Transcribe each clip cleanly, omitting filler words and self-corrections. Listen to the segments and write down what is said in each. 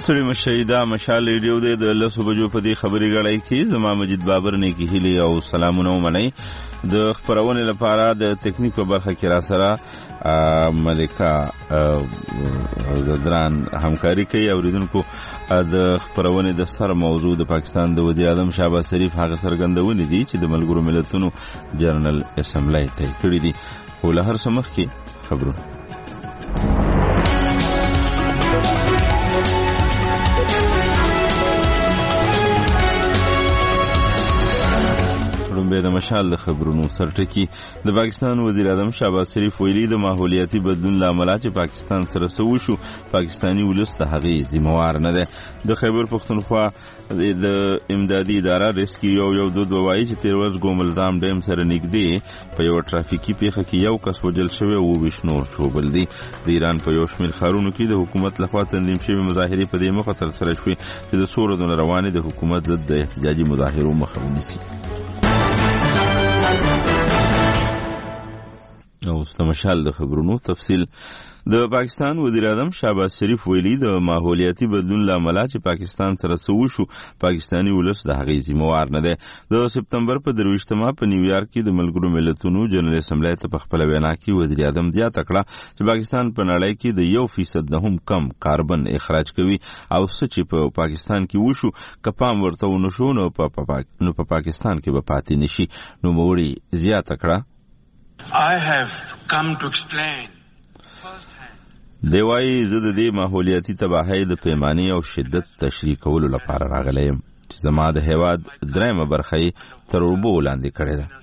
ستړي مشئ دا مشال ریډیو دی د 10 بجو په دې خبري غړای کې زما مجید بابر نه کې هلي او سلامونه ومنئ د خبرونه لپاره د ټیکنیک په برخه کې را سره ملکه زدران همکاري کوي اوریدونکو د خبرونه د سر موضوع د پاکستان د وزیر اعظم شهباز شریف هغه سرګندونه دي چې د ملګرو ملتونو جنرال اسمبلی ته کړی دي خو له هر څه مخکې خبرونه د مشال د خبرونو سرټکی د پاکستان وزیر اعظم شهباز شریف ویلي د ماحولیاتي بدلون لامل چې پاکستان سره سوي شو پاکستانی ولس ته هغه ذمہوار نه ده د خیبر پختونخوا د امدادي اداره ریسکیو یو دود وایي چې 13 ورځ ګوملدام ډیم سره نږدې په یو ټرافیکي پیښه کې یو کس وژل شوی او بشنور شوبل دي د ایران په یو شمېر ښارونو کې د حکومت لخوا تنظیم شوی مظاهرې په دې مخه تر سره شوې چې د څو ورځو روانې د حکومت ضد د احتجاجي مظاهرو مخه ونیسي او استمشال د خبرونو تفصیل د پاکستان وزیر اعظم شهباز شریف ویلي د ماحولیاتي بدلون لامل چې پاکستان سره سوي شو پاکستانی ولس د هغې ذمہوار نه ده د سپتمبر په 23 په نیویارک کې د ملګرو ملتونو جنرال اسمبلی ته په خپل وینا کې وزیر اعظم زیاته کړه چې پاکستان په نړۍ کې د 1% نه هم کم کاربن اخراج کوي او څه چې په پاکستان کې وشو کپام ورته ونشو نو په پاکستان کې به پاتې نشي نو موري زیاته کړه I have come to explain دیوای زه د دې ماحولیاتي تباہی د پیمانې او شدت تشریح کولو لپاره راغلی یم چې زما د هیواد درېمه برخه تر اوبو لاندې کړې ده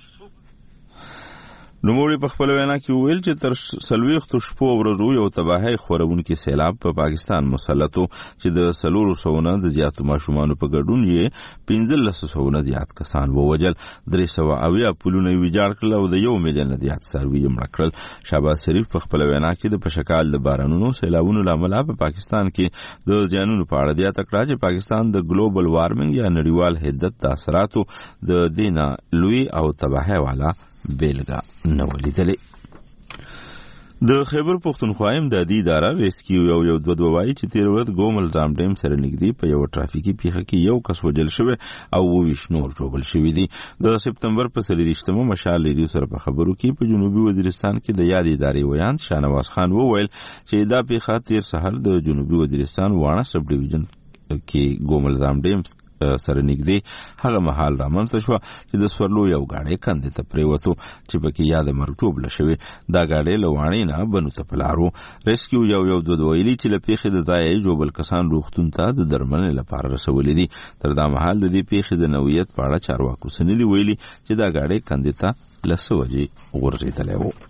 نوموړي په خپل وینا کې وویل چې تر 40 شپو ورځو یو تباہی خورونکي سیلاب په پاکستان مسلطو چې د 400 نه د زیاتو ماشومانو په ګډون یې 1500 نه زیات کسان ووجل 300 پلونه ویجاړ کړل او د 1 میلیون نه زیات څاروي مړه کړل شهباز شریف په خپل وینا کې د پشکال د بارانونو سیلابونو لامل په پاکستان کې د زیانونو په اړه زیاته کړه چې پاکستان د ګلوبل وارمنګ یا نړیوال حدت د اثراتو د دینه لوی او تباہی والا بیلګه نه ولیدلې د خیبر پختونخوا امدادي اداره ریسکیو یو دود وایي چې 13 ورځ ګوملدام ډیم سره نږدې په یو ټرافیکي پیښه کې یو کس وژل شوی او 20 نور ژوبل شوي دي د سپتمبر په 23 مشال ریډیو سره په خبرو کې په جنوبي وزیرستان کې د یاد ادارې ویان شاهنواز خان وویل چې دا پیښه تیر سحر د جنوبي وزیرستان وانه سب ډیویژن کې ګوملدام ډیم سره نږدې هغه مهال رامنځته شوه چې د سورلو یو ګاډی کندې ته پریوتو چې پکې یاد مرګ له شوی دا ګاډی له واڼې نه بنو ته په لارو ریسکیو یو دود ویلي چې له پیښې د ځایه جوبل کسان روغتون ته د درملنې لپاره رسولي دي تر دا مهال د دې پیښې د نوعیت په اړه چارواکو څه نه دي ویلي چې دا ګاډی کندې ته له څه وجې غورځېدلی و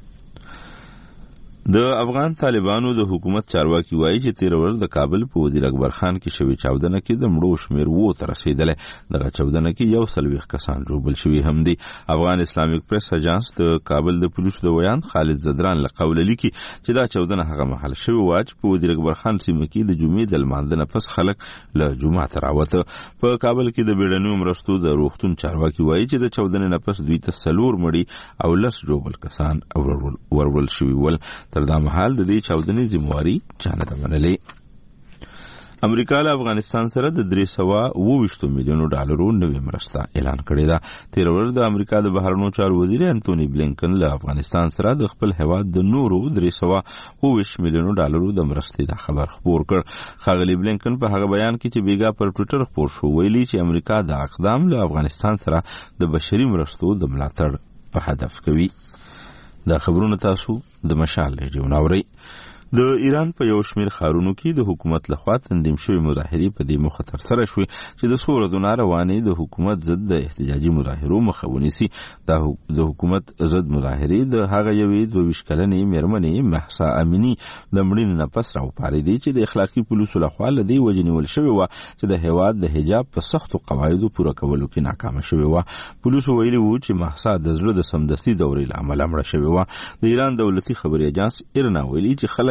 د افغان طالبانو د حکومت چارواکي وایي چې 13 ورځ د کابل په وزیر اکبر خان کې شوی چاودنه کې د مړو شمیر وو ته رسیدلې دغه چاودنه کې 140 کسان ژوبل شوي هم دي افغان اسلامیک پریس اژانس د کابل د پولیسو د ویان خالد زدران له قوله لیکي چې دا چاودنه هغه محل شوی و چې په وزیر اکبر خان سیمه کې د جمعې د لمانځنې پس خلک له جمعه ته راوته په کابل کې د بیړنیو مرستو د روغتون چارواکي وایي چې د چاودنې نه پس دوی ته 4 مړي او 10 ژوبل کسان ورول شوي ول تر دا مهال د دې چاودنې ذمہواري چا نه ده منلې امریکا له افغانستان سره د 322 میلیونو ډالرو نوې مرسته اعلان کړې ده 13 ورځ د امریکا د بهرنیو چارو وزیر انټونی بلینکن له افغانستان سره د خپل هیواد د نورو 322 میلیونو ډالرو د مرستې د خبر خبر کړ ښاغلي بلینکن په هغه بیان کې چې بیګا پر ټوئیټر خبر شو ویلي چې امریکا د اقدام له افغانستان سره د بشري مرستو د ملاتړ په هدف کوي دا خبرونه تاسو د مشال ریډیو ناوري د ایران په یو شمېر ښارونو کې د حکومت لخوا تنظیم شوی مظاهرې په دې مخه تر سره شوې چې د څو ورځو روانې د حکومت ضد د احتجاجي مظاهرو مخه ونیسي د حکومت ضد مظاهرې د هغه یوې 22 کلنې مېرمنې مهسا امینی د مړینې نه پس راوپارېدې چې د اخلاقي پولیسو لخوا له دې وجې نیول شوې وه چې د هېواد د حجاب په سختو قواعدو پوره کولو کې ناکامه شوې وه پولیسو ویلي وو چې مهسا د زړه د سمدستي دورې له امله مړه شوې وه د ایران دولتي خبري اژانس ایرنا ویلي چې خلک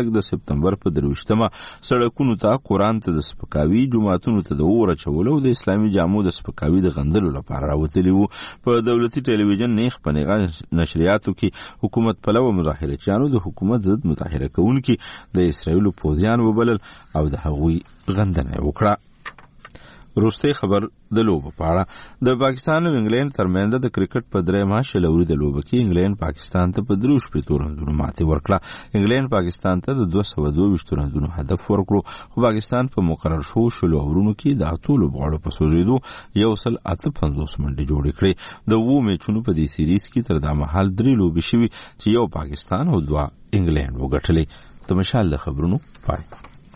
خلک د سپتمبر په 23مه سړکونو ته قرآن ته د سپکاوي، جماعتونو ته د اور اچولو او د اسلامي جامو د سپکاوي د غندلو لپاره راوتلي وو. په دولتي ټلویزیون نیغ په نیغه نشریاتو کې حکومت پلوه مظاهرچیانو د حکومت ضد مظاهره کوونکي د اسرائیلو پوځیان وبلل او د هغوی غندنه وکړه. وروستی خبر د لوبو په اړه. د پاکستان او انګلند ترمنځ د کرکټ په 3 شلوري د لوبو کې انګلند پاکستان ته په 3 رنونو ماتې ورکړه. انګلند پاکستان ته د 222 رنونو هدف ورکړو، خو پاکستان په مقرر شو شلو اورونو کې د اتو لوبغاړو په سوځېدو 158 منډې جوړې کړې. د 2 میچونو په دې سیریز کې تر دا مهال 3 لوبې شوي چې 1 پاکستان او 2 انګلند وګټلې. د مشال د خبرونو پای.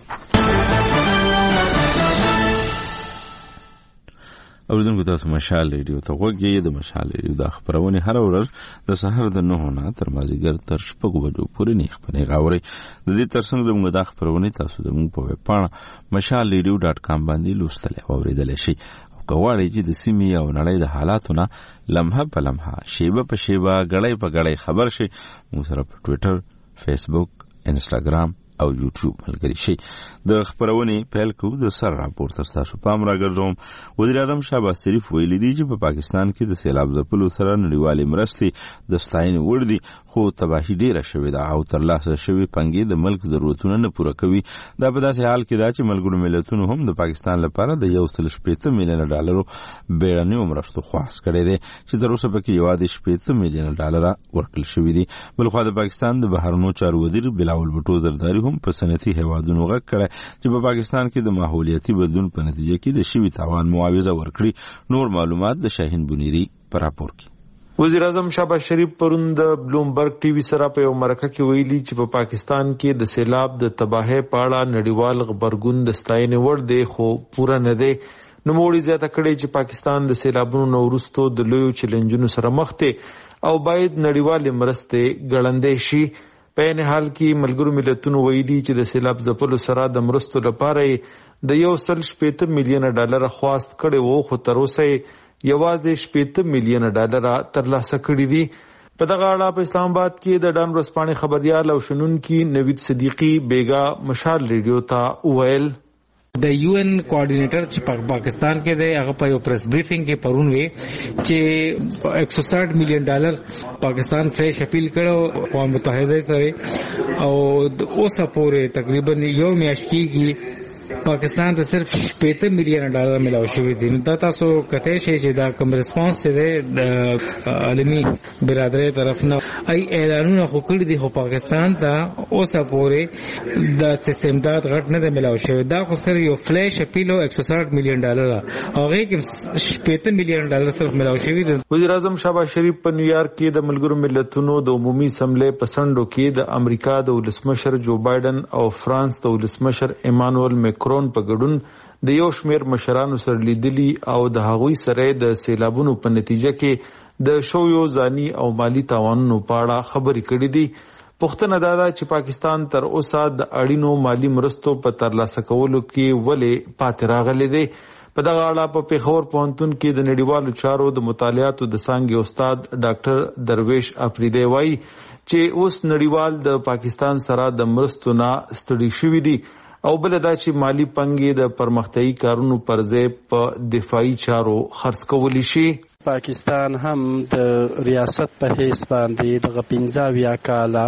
اوریدونکو تاسو مشال ریډیو ته غوږی. د مشال ریډیو د خبرونه هر ورځ د سحر د 9 نه تر مازیګر تر 6 بجو پورې نه خبرونه غاوري. د دې ترڅنګ موږ د خبرونه تاسو د موږ په ویب پاڼه mashalradio.com باندې لوستل او اوریدل شي. کوواړی چې د سیمې او نړۍ د حالاتونه لمحه په لمحه، شیبه په شیبه، غړی په غړی خبر شي، موږ سره په ټوئیټر، فیسبوک، انسټاګرام او یوټیوب ملګری شي. د خبرونه پیل کوو. د سر راپورته تاسو پام راګرځوم. وزیر اعظم شهباز شریف ویلي دی چې په پاکستان کې د سیلاب ځپلو سره نړیوالې مرستې د ستاینې وړ دي، خو تباهي ډیره شوې ده او ترلاسه شوي پنګې د ملک ضرورتونه نه پوره کوي. دا په داسې حال کې ده چې ملګرو ملتونو هم د پاکستان لپاره د 1.8 میلیون ډالرو بیړنیو مرستو خواست کړی دی چې تر اوسه پکې یوازې 8 میلیون ډالر ورکړل شوي دي. بلخوا د پاکستان د بهرنیو چارو وزیر بلاول بټو زرداری هم په صنعتي هیوادونو غږ کړی چې په پاکستان کې د ماحولیاتي بدلون په نتیجه کې د شوي تاوان معاوضه ورکړي. نور معلومات د شاهین بنيري په راپور کې. وزیر اعظم شهباز شریف پرون د بلومبرګ ټي وي سره په یو مرکه کې ویلي چې په پاکستان کې د سیلاب د تباہی په اړه نړیوال خبرګون د ستاینې وړ دی، خو پوره نه دی. نوموړي زیاته کړې چې پاکستان د سیلابونو وروسته د لویو چیلنجونو سره مخ دی او باید نړیوالې مرستې ګړندې شي. په این حال کې ملګرو ملتونو ویلي چې د سیلاب ځپلو سره د مرستو لپاره د 1.8 میلیون ډالر خواست کړي وو، خو تر اوسه یوازې 8 میلیون ډالر ترلاسه کړي دي. په دغه اړه په اسلام آباد کې د ډان ورځپاڼې خبريال او شنونکي نوید صدیقی بیګا مشال ریډیو ته وویل. د UN کوارډینیټر چې پاکستان کې دی هغه په یو پریس بریفینګ کې پرون وی چې 160 میلیون ډالر پاکستان فریش اپیل کړو اقوام متحده سره او اوسه پورې تقریبا یو میاشت کېږي پاکستان ته صرف 8 میلیون ډالر ملاو شوی دي. دا تاسو کته شي چې دا کوم ریسپانس دی د عالمي برادری طرف نه ای اعلانونه خو کړی دي، خو پاکستان ته اوسه پورې د استمداد غټ نه ملاو شوی. دا خو سره یو فلیش اپیل 160 میلیون ډالر هغه کې 8 میلیون ډالر صرف ملاو شوی دي. وزیر اعظم شهباز شریف په نیویارک کې د ملګرو ملتونو د عمومي اسمبلی په سندو کې د امریکا د ولسمشر جو بایدن او فرانس د ولسمشر ایمانوئل میکرون په ګډون د یو شمېر مشرانو سره لیدلي او د هغوی سره د سیلابونو په نتیجه کې د شویو ځاني او مالی تاوانونو په اړه خبرې کړې دي. پوښتنه دا ده چې پاکستان تر اوسه د اړینو مالی مرستو په ترلاسه کولو کې ولې پاتې راغلی دی. په دغه اړه په پیښور پوهنتون کې د نړیوالو چارو د مطالعاتو د څانګې استاد ډاکټر درویش افریدی وایي چې اوس نړیوال د پاکستان سره د مرستو نه ستړي شوي دي او بل دا چې مالی پنګې د پرمختیايي کارونو پر ځای په دفاعي چارو خرڅ کولی شي. پاکستان هم د ریاست په حیث باندې دغه 15 کاله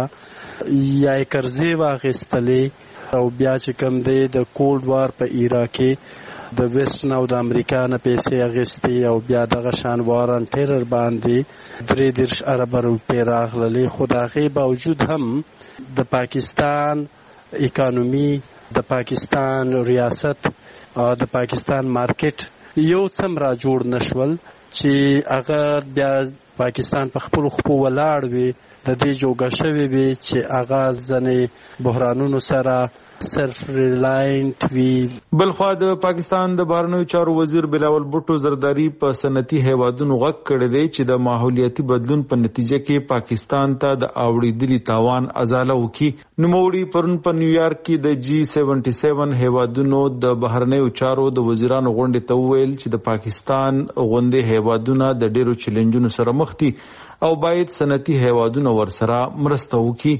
یا قرضې واخیستلې او بیا چې کوم دی د کولډ وار په عراق کې د ویسټ نو د امریکا نه پیسې اخیستې او بیا دغه شان وارن ټیرر باندې 3 ارب روپۍ راغللې. خو د هغې باوجود هم د پاکستان اکانومي، د پاکستان ریاست او د پاکستان مارکیټ یو څم را جوړ نشول چې هغه بیا پاکستان په خپل خپو ولاړ وي، د دې جوګه شوی وي چې هغه ځنې بحرانونو سره صرف ریلاینټ وي. بلخوا د پاکستان د بهرنیو چارو وزیر بلاول بټو زرداری په صنعتي هیوادونو غږ کړی دی چې د ماحولیاتي بدلون په نتیجه کې پاکستان ته د اوړېدلي تاوان ازاله وکړي. نوموړي پرون په نیویارک کې د G77 هیوادونو د بهرنیو چارو د وزیرانو غونډې ته وویل چې د پاکستان غونډې هیوادونه د ډیرو چیلنجونو سره مخ دي او باید صنعتي هیوادونه ورسره مرسته وکړي.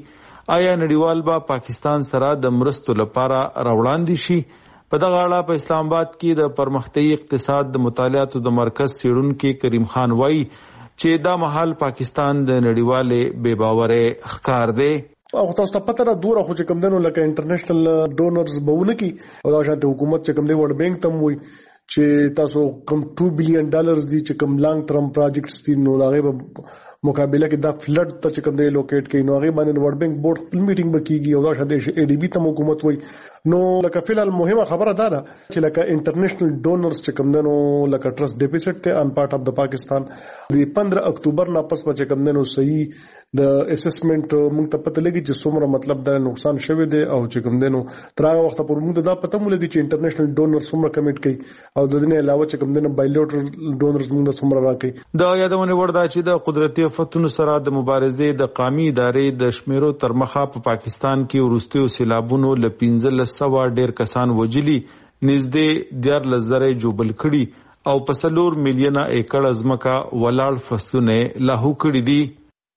آیا نړیوال به پاکستان سره د مرستو لپاره راوړاندې شي؟ په دغه اړه په اسلام آباد کې د پرمختیايي اقتصاد د مطالعاتو د مرکز څېړونکي کریم خان وایي چې دا مهال پاکستان د نړیوالې بې باورۍ ښکار دی. او تاسو ته پته را دوره خو چې کوم دنو لکه انټرنیشنل ډونرز بهونه کی او دا شانته حکومت چې کوم دی ورلد بانک تم وي چې تاسو کوم $2 بلین دی چې کوم لانګ ټرم پروجیکټس دي نو هغه په مقابله کې دا فلډ ته چې کوم دی لوکیټ کوي نو هغه باندې ورلد بانک بورډ خپل میټینګ وکړي او دا شانته ای ډی بی ته حکومت وي نو لکه فلال مهمه خبره ده چې لکه انټرنیشنل ډونرز چې کوم دنو لکه ټرست ډیفیسټ ته ان پارت اف د پاکستان د 15 اکتوبر نه پس چې کوم دنو صحیح د اسسمنت موږ ته پته لګي چې څومره مطلب دا نقصان شوی دی او چې کوم دنو تر هغه وخت پورې موږ دا پته مولګي چې انټرنیشنل ډونر څومره کمیټ کوي او د دې علاوه چې کوم دنو بایلیټرل ډونرز موږ څومره راکړي. دا یادونه وردا چې د قدرتي آفتونو سره د مبارزې د قومي ادارې د شمیرو تر مخه په پاکستان کې وروستیو سیلابونو ل 1500 ډیر کسان وجلی نږدې 14,000 جوبل کړي او په 4 میلیونه ایکړ ځمکه ولاړ فصلونه لاهو کړي دي.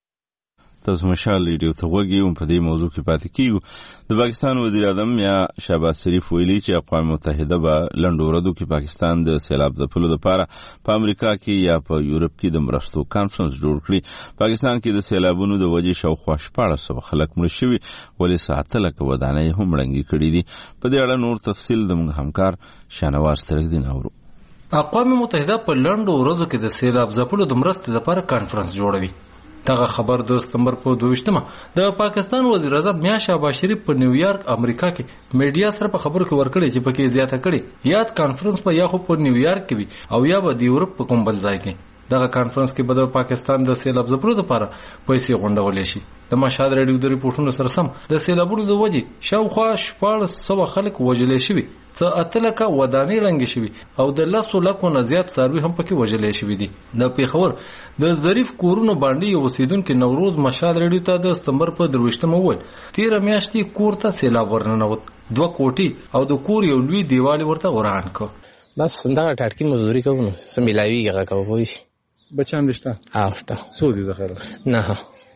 تاسو مشال ریډیو ته وګورئ په دې موضوع کې پاتې کیږو. د پاکستان وزیر اعظم یا شهباز شریف ویلي چې اقوام متحده به لنډو ورځو کې پاکستان د سیلاب ځپلو لپاره په امریکا کې یا په یورپ کې د مرستو کانفرنس جوړ کړي. پاکستان کې د سیلابونو د وجې شاوخوا 1400 خلک مړه شوي ولې 7 ودانۍ هم ړنګې کړي دي. په دې اړه نور تفصیل د موږ همکار شانواز ترکدین اورو. اقوام متحده په لنډو ورځو کې د سیلاب ځپلو د مرستې لپاره کانفرنس جوړوي. دغه خبر د سپتمبر په 22مه د پاکستان وزیر اعظم میا شهباز شریف په نیویارک امریکا کې میډیا سره په خبرو کې ورکړي چې پکې زیاته کړي یاد کانفرنس په یا خو په نیویارک کې وي او یا به د یورپ په کوم بل ځای کې. دغه کانفرنس کې به د پاکستان د سیلاب ځپلو لپاره پیسې غونډولې شي. د مشهد ریډیو د ریپورتونو سره سم د سیلابونو د وجې شاوخوا 1400 خلک وژلې شوي، څه 8 ودانۍ ړنګې شوي او د 10 لکو نه زیات څاروي هم پکې وژلې شوي دي. د پیښور د ظریف کورونو باندې یو اوسیدونکي نوروز مشهد ریډیو ته د سپتمبر په 23مه وویل 13 میاشتې کور ته سیلاب ورننوت، 2 کوټې او د کور یو لوی دیوال ورته وران کړ. بس دا ټاټکی مزدوري کوو سم ملاویږي کوو. بچان دشته؟ آفته. سو دي د خیره؟ نه.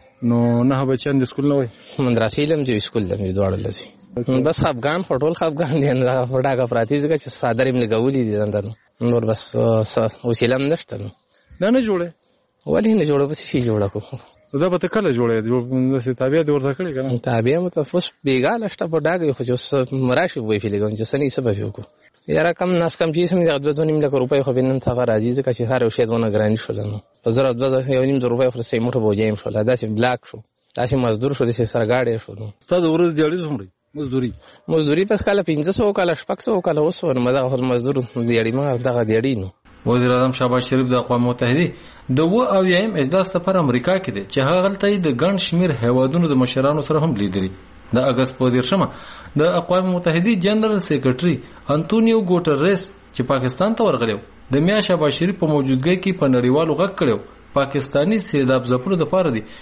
نه بچان د سکول نه وای؟ مدرسې لم چې سکول لم دواړه لسی. بس افغان فټول افغان دي نه فټاګه پراتی ځکه چې صادریم لګولې دي نن نور بس وسیلم نشته. دا نه جوړه؟ ولې نه جوړه؟ بس شي جوړه کو. دا به کله جوړه؟ د تابع دی ورته کړی کنه؟ تابع متفوس بیګال شته په ډاګه خو چې مراشي وای فلګون چې سنې سبب یو کو. یاره کم ناس کم چې سم د 2.5 لک روپۍ خو بنن تا راځي ځکه چې هر شی دونه ګران شول نو په 2.5 روپۍ خو سې موټه بوجایم شول دا چې بلاک شو دا چې مزدور شو د سرګاړې شو. تاسو د ورځ دیاړي څومره مزدوري پس کله 500 کله 600 کله اوس ور مزه مزدور دیاړي ما دغه دیاړي نو. وزیر اعظم شهباز شریف د اقوام متحده د 20 اجلاس لپاره امریکا کې دی چې هغه غلطۍ د ګڼ شمیر هیوادونو د مشرانو سره هم لیدري. د اگست په 13مه د اقوام متحده جنرال سیکریټري انټونیو ګوټریس چې پاکستان ته ورغلو د میا شهباز شریف په موجودګۍ کې په نړیوالو غږ کړو پاکستانی سیلاب ځپلو لپاره دی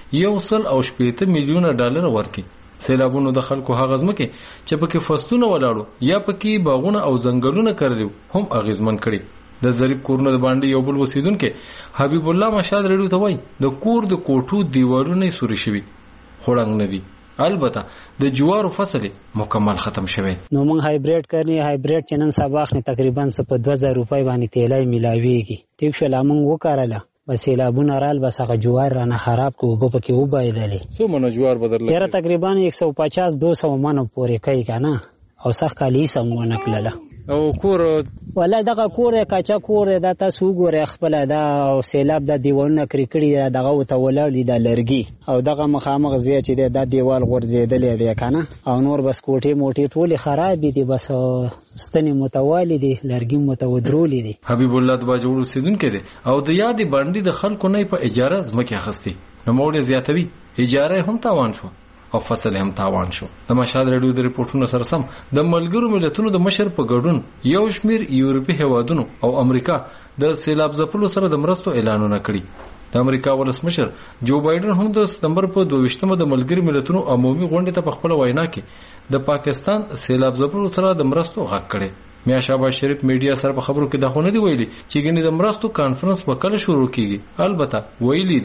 $1.8 میلیون ورکړي. سیلابونو د خلکو هغه ځمکې چې پکې فصلونه ولاړو یا پکې باغونه او ځنګلونه کړل هم اغیزمن کړي. د ظریف کورونو د باندې یو بل وسیدونکو حبیب الله مشهد ریډیو ته وایي د کور د کوټو دیوالونه سوري شوي خوړنګ نه دي. البته د جوارو فصل مکمل ختم شوی. نو موږ هایبریډ کړنی هایبریډ چنن سباخ نه تقریبا په 2000 روپۍ باندې تیلای ملاویږي. ټیک شو لامون وکړاله بس سیلابونه رال بس هغه جوار رانه خراب کو وګ پکې وبایدلې. څو منه جوار بدل یاره تقریبا 150-200 منه پورې کوي کنه او سخت کالی سمونه کړله. او کور ولا دغه کور کاچا کور دا تاسو ګوره خپل دا او سیلاب د دیوالونه کړکړي دغه وته ولر دي د لرګي او دغه مخامخ زی چې دا دیوال غورځیدلې دی کنه او نور بس کوټي موټي ټول خراب دي بس ستنی متوالی دي لرګي متودرولې دي. حبیب الله د باجوړ سیدونکو دی او د یادې باندې د خلکو نه په اجاره ځمکه اخستي نو موړي زیاتوي اجاره هم تاوان شو او فصل هم تاوان شو. د مشهد ریډیو د ریپورتونو سره سم د ملګرو ملتونو د مشر په ګډون یو شمیر یورپي هیوادونو او امریکا د سیلاب ځپلو سره د مرستو اعلانونه کړي. د امریکا ولسمشر جو بایدن هم د سپتمبر په 22مه د ملګرو ملتونو عمومي غونډې ته په خپل وینا کې د پاکستان سیلاب ځپلو سره د مرستو غږ کړي. میا شهباز شریف میډیا سره په خبرو کې دا خونه دی ویلي چې ګنې د مرستو کانفرنس وکړه شروع کیږي. البته ویلي دي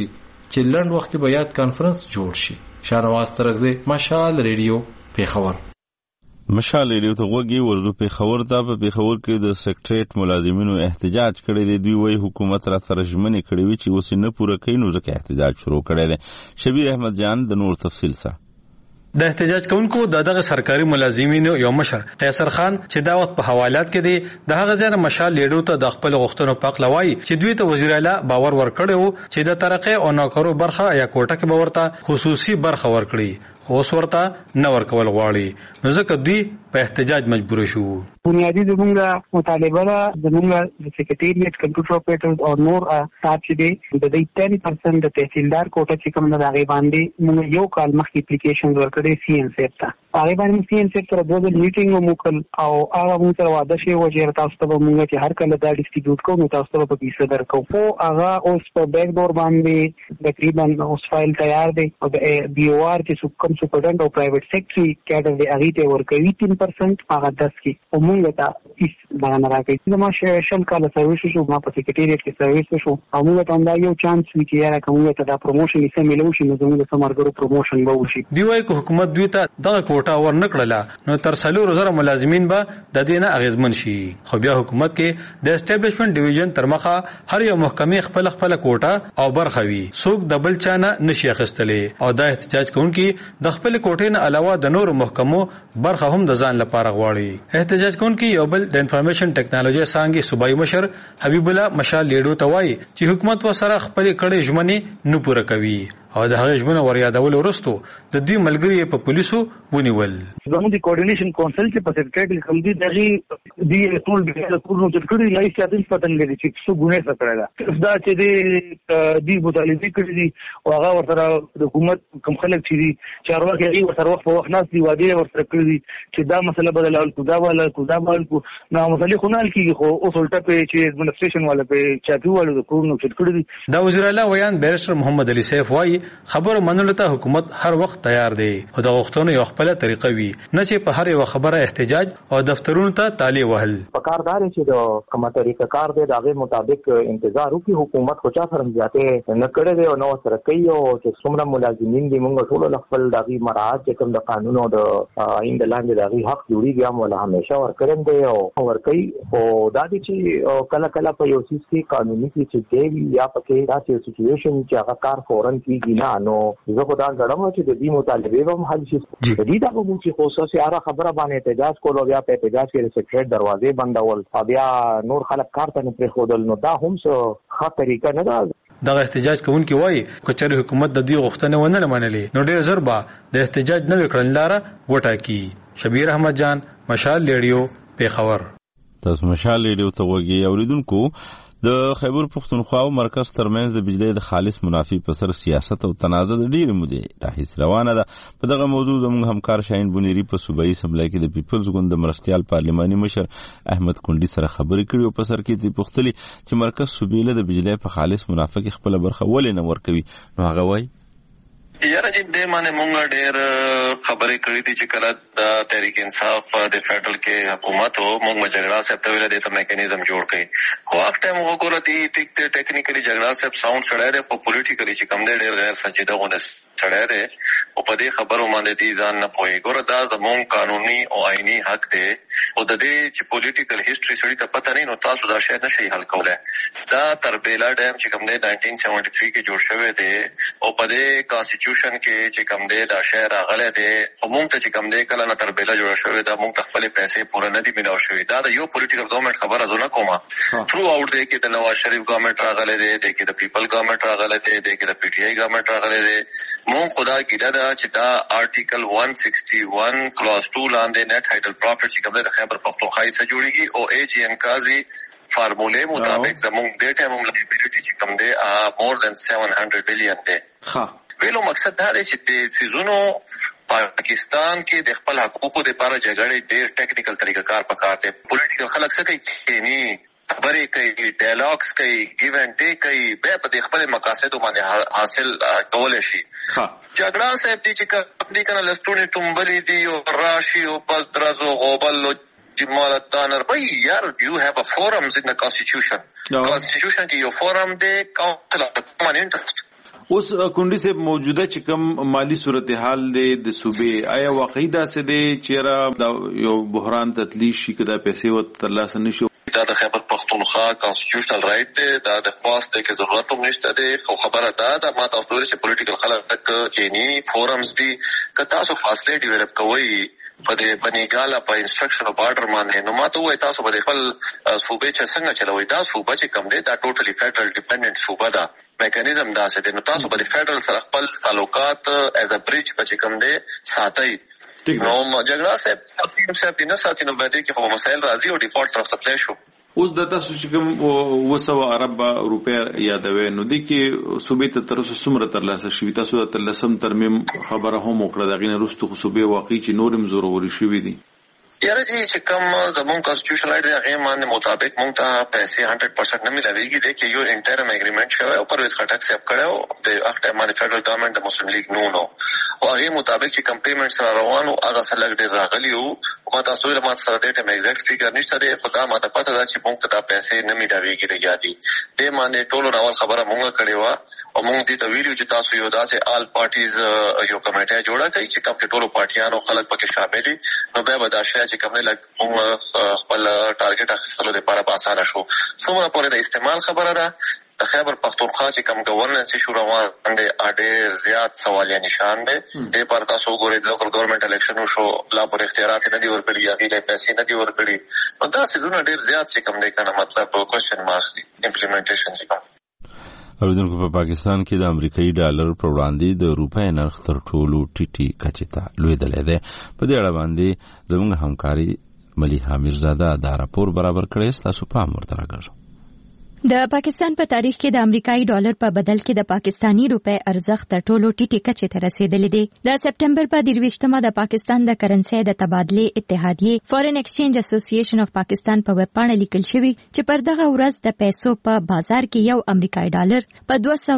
چې لنډ وخت به یاد کانفرنس جوړ شي. شاهنواز ترغزی، مشال ریډیو، پیښور. مشال ریډیو ته غوږی ورزو پیښور ته. په پیښور کې د سیکریټریټ ملازمینو احتجاج کړی دی. دوی وایي حکومت را سره ژمنې کړې وي چې اوس نه پوره کوي، نو ځکه احتجاج شروع کړی دی. شبیر احمد جان د نور تفصیل سره. د احتجاج کوونکو دغه سرکاري ملازمینو یو مشر قیصر خان چې دا وخت په حوالات کې دی، د هغه ځای مشال لیډو ته د خپل غوښتنو په اړه وایي چې دوی ته وزیر اعلی باور ورکړی وو چې د ترقې او نوکرو برخه یا کوټه کې به ورته خصوصي برخه ورکړي، خو اوس ورته نه ورکول غواړي، نو ځکه دوی په احتجاج مجبور شو. بنیادی زمونږ مطالبه ده زمونږ د سیکریټریټ کمپیوټر اپریټرز او نور سټاف چې دی د 10% د تحصیلدار کوټه چې کوم د هغې باندې موږ یو کال مخکې اپلیکیشن ورکړی سی ان سیټ ته. هغې باندې سی ان سیټ سره 2 ځل میټینګ هم وکړل او هغه موږ سره وعده شوې وه چې تاسو ته به موږ چې هر کله دا ډسټریبیوټ کوو نو تاسو ته به په پیسه درکوو. خو هغه اوس په بیک ډور باندې تقریبا اوس فایل تیار دی او د بي او آر چې کوم سپرډنټ او پرایویټ سیکټري کیډر دی هغې ته ورکوي 3%، هغه 10 کې او موږ ته هیڅ دغه نه راکوي. زما 6 کاله سروس شو، ما په سیکریټریټ کې سروس شو او موږ ته همدا یو چانس وي چې یاره که موږ ته دا پروموشن یې څه میلو شي نو زموږ د څه پروموشن به وشي. دوی وایي که حکومت دوی ته دغه کوټه ور نه کړله نو تر 4,000 ملازمین به د دې نه اغېزمن شي. خو بیا حکومت کې د اسټابلیشمنټ ډیویژن تر مخه هر یو محکمې خپل کوټه او برخه وي، څوک د بل چا نه نشي اخیستلی او دا احتجاج کوونکي د خپل کوټې نه علاوه د نورو محکمو برخه هم د ځان لپاره غواړي. احتجاج کوونکي یو بل د انفارمیشن ټیکنالوژي څانګې صوبایي مشر حبیب الله مشال لیډو ته وایي چې حکومت ورسره خپلې کړې ژمنې نه پوره کوي او د هغې ژمنه ور یادولو وروستو د دوی ملګري په پولیسو ونیول. زموږ د کوارډینیشن کونسل چې په سیکریټریټ کې کوم دي دغه دی ټول د کورونو تر کړي نه ایستل پتن لري چې څو ګونه څه کړل دا چې دی مطالبه کړې دي او هغه ورته د حکومت کوم خلک چې دي چارواکي هغه ورته وخت په وخت ناس دی واده ورته کړی دي چې دا مسله بدلول کو دا ولا کو نو مسله خو نه کیږي، خو اوس ولټه په چې ایڈمنسټریشن والا په چاپی والو د کورونو چې کړی دي. دا وزیر اعلی ویان بیرسټر محمد علي سیف وایي خبر منلو ته حکومت هر وخت تیار دی، خو د غوښتنو یو خپله طریقه وي، نه چې په هر یو خبره احتجاج او دفترونو ته تالی وهل. پکاردار چې د کومه طریقه کار دی د هغې مطابق انتظار وکړي. حکومت خو چا سره زیاتې نه کړی دی او نه ورسره کوي او چې څومره ملازمین دي موږ ټولو خپل د هغې مراعات چې کوم د قانون او د آئین د لاندې د هغې حق جوړېږي هم ولا همیشه ورکړی دی او ورکوي. خو دا دی چې کله کله په یو څیز کې قانوني کې چې دی وي یا پکې داسې سچویشن چې هغه کار فوراً کېږي نه، نو زه خو دا ګڼم چې د دې مطالبې به هم حل شي. د دې دغه مونږ چې خصوصي هره خبره باندې احتجاج کول او بیا په احتجاج کې د سیکریټریټ دروازې بندول او بیا نور خلک کار ته نه پرېښودل، نو دا هم څه ښه طریقه نه ده. دغه احتجاج کوونکي وایي که چېرې حکومت د دوی غوښتنې ونه منلې نو ډېر ژر به د احتجاج نوې کړنلاره وټاکي. شبیر احمد جان، مشال ریډیو، پیښور. تاسو مشال ریډیو ته غوږی اوریدونکو. د خیبر پښتونخوا او مرکز ترمنځ د بجلی د خالص منافي په سر سیاست او تنازع د ډېرې مودې راهیسې روانه ده. په دغه موضوع زموږ همکار شاهین بونیری په صوبایي اسمبلی کې د پیپلز ګوند د مرستیال پارلماني مشر احمد کونډي سره خبرې کړې او په سر کې یې پوښتلي چې مرکز صوبې له د بجلی په خالص منافع کې خپله برخه ولې نه ورکوي. نو هغه وایي یاره چې دې باندې مونږ ډېر خبرې کړې دي چې کله د تحریک انصاف د فیډرل کې حکومت و موږ جګړه صاحب ته ویل دې ته میکانیزم جوړ کړي، خو هغه ټایم وګوره دې ټیکنیکلی جګړه صاحب ساوند سړی دی خو پولیټیکلی چې کوم دی ډېر غیر سنجیده غوندې سړی دی او په دې خبرو باندې دې ځان نه پوهېږي. ګوره دا زموږ قانوني او آئیني حق دی او د دې چې پولیټیکل هسټري سړي ته پته نه نو تاسو دا شی نشئ حل کولی. دا تر بیلا ډیم چې کوم دی 1973 کې جوړ شوی دی او په دې کانسټیټیوشن کې چې کوم دی دا شی راغلی دی خو موږ ته چې کوم دی کله نه تر بیله جوړه شوې ده موږ ته خپلې پیسې پوره نه دي میلاو شوې. دا د یو پولیټیکل ګورنمنټ خبره زه نه کومه، تھرو آؤټ دی کې د نواز شریف ګورنمنټ راغلی دی، دی کې د پیپل ګورنمنټ راغلی دی، دی کې د پی ټي آی ګورنمنټ راغلی دی. موږ خدا ګیله ده چې دا آرټیکل 161 کلاس 2 لاندې نیټ هایډل پروفیټ چې کوم دی د خیبر پښتونخوا څخه جوړېږي او ای جی ان قاضي فارمولې مطابق زموږ دې ټایم هم لایبیلیټي چې کوم دی مور دین 700 بلین دی. ویلو مقصد دا دی چې د سیزونو پاکستان کې د خپل حقوقو لپاره جګړې ډېر ټیکنیکل طریقه کار پکار دی. پولیټیکل خلک څه کوي کینی خبرې کوي، ډایلاګز کوي، ګیو اینډ ټیک کوي، بیا په دې خپل مقاصدو باندې حاصل کولی شي. جګړه صاحب دي چې کوم کنه لستوڼې ټومبلې دي او راشي او بس درز او غوبل Jimalatanner, but yeah, you have a forums in the constitution. No. Constitution ki your forum de council of common interest. اوس کونډي صاحب موجوده چې کوم مالی صورتحال دی د صوبې آیا واقعي داسې دی چې را یو بحران تطلی شي کدا پیسې و ترلاسه نشي؟ دا د خیبر پختونخوا کانسټیټیوشنل رائټ دی، دا د خواست دی کې ضرورت هم نشته دی. خو خبره دا ما تاسو ته چې پولیټیکل خلک کېنی فورمز دي که تاسو فاصله ډیولپ کوئ په دې بنیګاله په انسټرکشن او آرډر باندې، نو ما ته وایي تاسو به خپل صوبې چې څنګه چلوي. دا صوبه چې کوم دی دا ټوټلی فیډرل ډیپندنٹ صوبه ده، میکانیزم داسې دی. نو تاسو به فیډرل سره خپل تعلقات ایز ا برج په چې کوم دی ساتي. نو جګړه صاحب نه ساتي، نو باندې کې خو مسایل راځي او ډیفالټ طرف ته تللی شو. اوس د تاسو چې کوم 200 ارب روپیا یادوي، نو دي کې صوبې ته تر اوسه څومره ترلاسه شوي؟ تاسو د ترلاسم ترمیم خبره هم وکړه، دغه نه وروسته خو صوبې واقعي چې نورم زوروري شوي دي. یاره جی چې کوم زمون کانسټیټیوشنل رائټ دی هغه باندې مطابق مونږ ته پیسې 100% نه ملويږي د کې یو انټرم اګریمنٹ شوی او پرویز خټک سیب کړو د وخت باندې فدرل ګورنمنت د مسلم لیگ نو او هغه مطابق چې کم پیمنټس روانو هغه سره ډیر راغلی او ما تاسو له ما سره د ټیم ایگزیکټ فیګر نشته دی، خدا ما ته پته ده چې مونږ ته پیسې نه ملويږي د یادي د باندې ټولو نوول خبره مونږ کړې و او مونږ دې ته ویلو چې تاسو یو داسې آل پارټیز یو کمیټه جوړه کړئ چې کوم ټولو پارټیانو خلک پکې شامل دي، نو به بداشیا چې کوم نه خپل ټارګټ اخیستلو لپاره به اسانه شو. څومره پورې د استعمال خبره ده د خیبر پختونخوا چې کوم گورننس ایشو روان دی اډیر زیات سوالیا نشان دی. د پر تاسو ګورئ د لوکل ګورنمنت الیکشن شو لا پر اختیارات نه دی ورکړي یا د پیسې نه دی ورکړي، نو دا څه زونه ډیر زیات چې کوم دی کنه مطلب کوېسچن مارک دی امپلیمنټیشن چې کوم. اوریدونکو په پاکستان کې د امریکایي ډالر پر وړاندې د روپۍ نرخ تر ټولو ټیټي کچې ته لوېدلی دی. په دې اړه باندې زموږ همکاري ملیحه میرزاده دا راپور برابر کړی، ستاسو پام ورته راګرځو. د پاکستان په تاریخ کې د امریکایي ډالر په بدل کې د پاکستانی روپۍ ارزښت تر ټولو ټیټې کچې ته رسیدلی دی. د سپټمبر په 23مه د پاکستان د کرنسۍ د تبادلې اتحادیې فورن ایکسچینج اسوسییشن اف پاکستان په ویب پاڼه لیکل شوی چې پر دغه ورځ د پیسو په بازار کې یو امریکایي ډالر په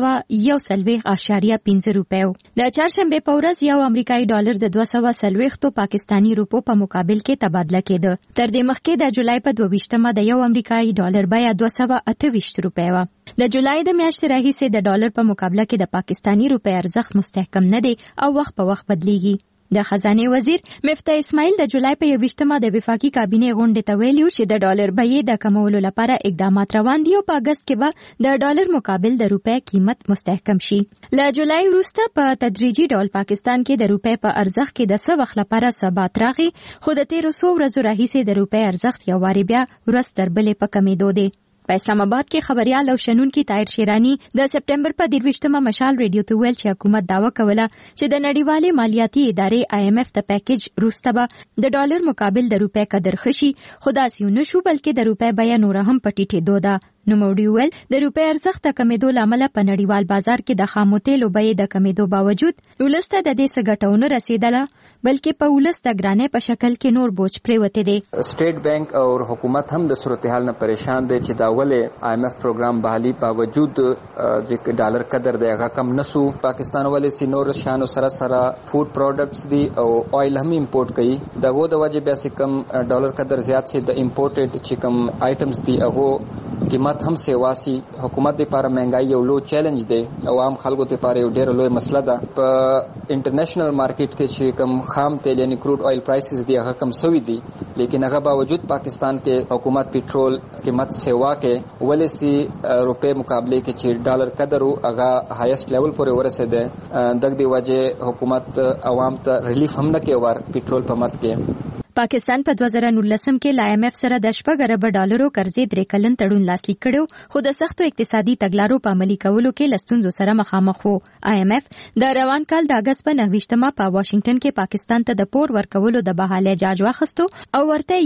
241.5 روپۍ د چهارشنبه په ورځ یو امریکایي ډالر د 240 پاکستانی روپو په مقابل کې تبادله کېده. تر دې مخکې د جولای په 22مه د یو امریکایي ډالر بیه 228 روپۍ و. د جولای د میاشتې راهیسې د ډالر په مقابله کې د پاکستانی روپۍ ارزښت مستحکم نه دی او وخت په وخت بدلیږي. د خزانه وزیر مفتاح اسماعیل د جولای په 21مه د وفاقي کابینې غونډې ته ویلي چې د ډالر بیې د کمولو لپاره اقدامات روان دي او په اگست کې به د ډالر مقابل د روپۍ قیمت مستحکم شي. له جولای وروسته په تدریجي ډول پاکستان کې د روپۍ په ارزښت کې د څه وخت لپاره ثبات راغی، خو د 1300 ورځو راهیسې د روپۍ ارزښت یو وارې بیا ورځ تر بلې په کمېدو دی. په اسلام آباد کې خبريال او شنونکي طاهر شیرانی د سپټمبر په 23مه مشال ریډیو ته ویل چې حکومت داوا کوله چې د نړیوالې مالیاتي ادارې IMF د پیکیج وروسته به د ډالر مقابل د روپۍ قدر خشي، خو داسې نه شو بلکې د روپۍ بیه نور هم په ټیټېدو ده. نوموړي ویل د روپۍ ارزښت د کمېدو لامل په نړیوال بازار کې د خامو تیلو بیې د کمېدو باوجود ولس ته د دې څه ګټه ونه رسیدله، بلکې په ولس د ګرانۍ په شکل کې نور بوج پریوته دی. سټیټ بانک او حکومت هم د صورتحال نه پریشان دي چې دا ولې IMF پروګرام بحالي باوجود چې ډالر قدر دی هغه کم نسو. پاکستان ولې سينور شانو سره فود پروډکټس دي او آیل هم امپورټ کوي، دغه د وجه بیا چې کم ډالر قدر زیات سي د امپورټډ چې کم آیټمز دي هغه قیمت هم سیواسي. حکومت لپاره مهنګای یو لو چیلنج دی او عام خلکو لپاره یو ډیر لوی مسله ده. په انټرنیشنل مارکیټ کې چې کم خام تیل یعنی کروډ آیل پرایسز دی هغه کم سوي دي، لیکن هغه باوجود پاکستان کې حکومت پټرول قیمت سیوا کې ولې سي روپے مقابله کې چې ډالر قدر هغه هایست لیول پورې ورسېده. دغه دی وجه حکومت عوام ته ریلیف هم نه کوي ور پټرول په مت کې. پاکستان په 2019 کې ل IMF سره د 6 ارب ډالرو قرضې 3 کلن تړون لاسلیک کړو، خو د سختو اقتصادي تګلارو په عملي کولو کې له ستونزو سره مخامخ وو. IMF د روان کال د اگست په 29مه په واشنگټن کې پاکستان ته د پور ورکولو د بحاله جاج واخیستو او ورته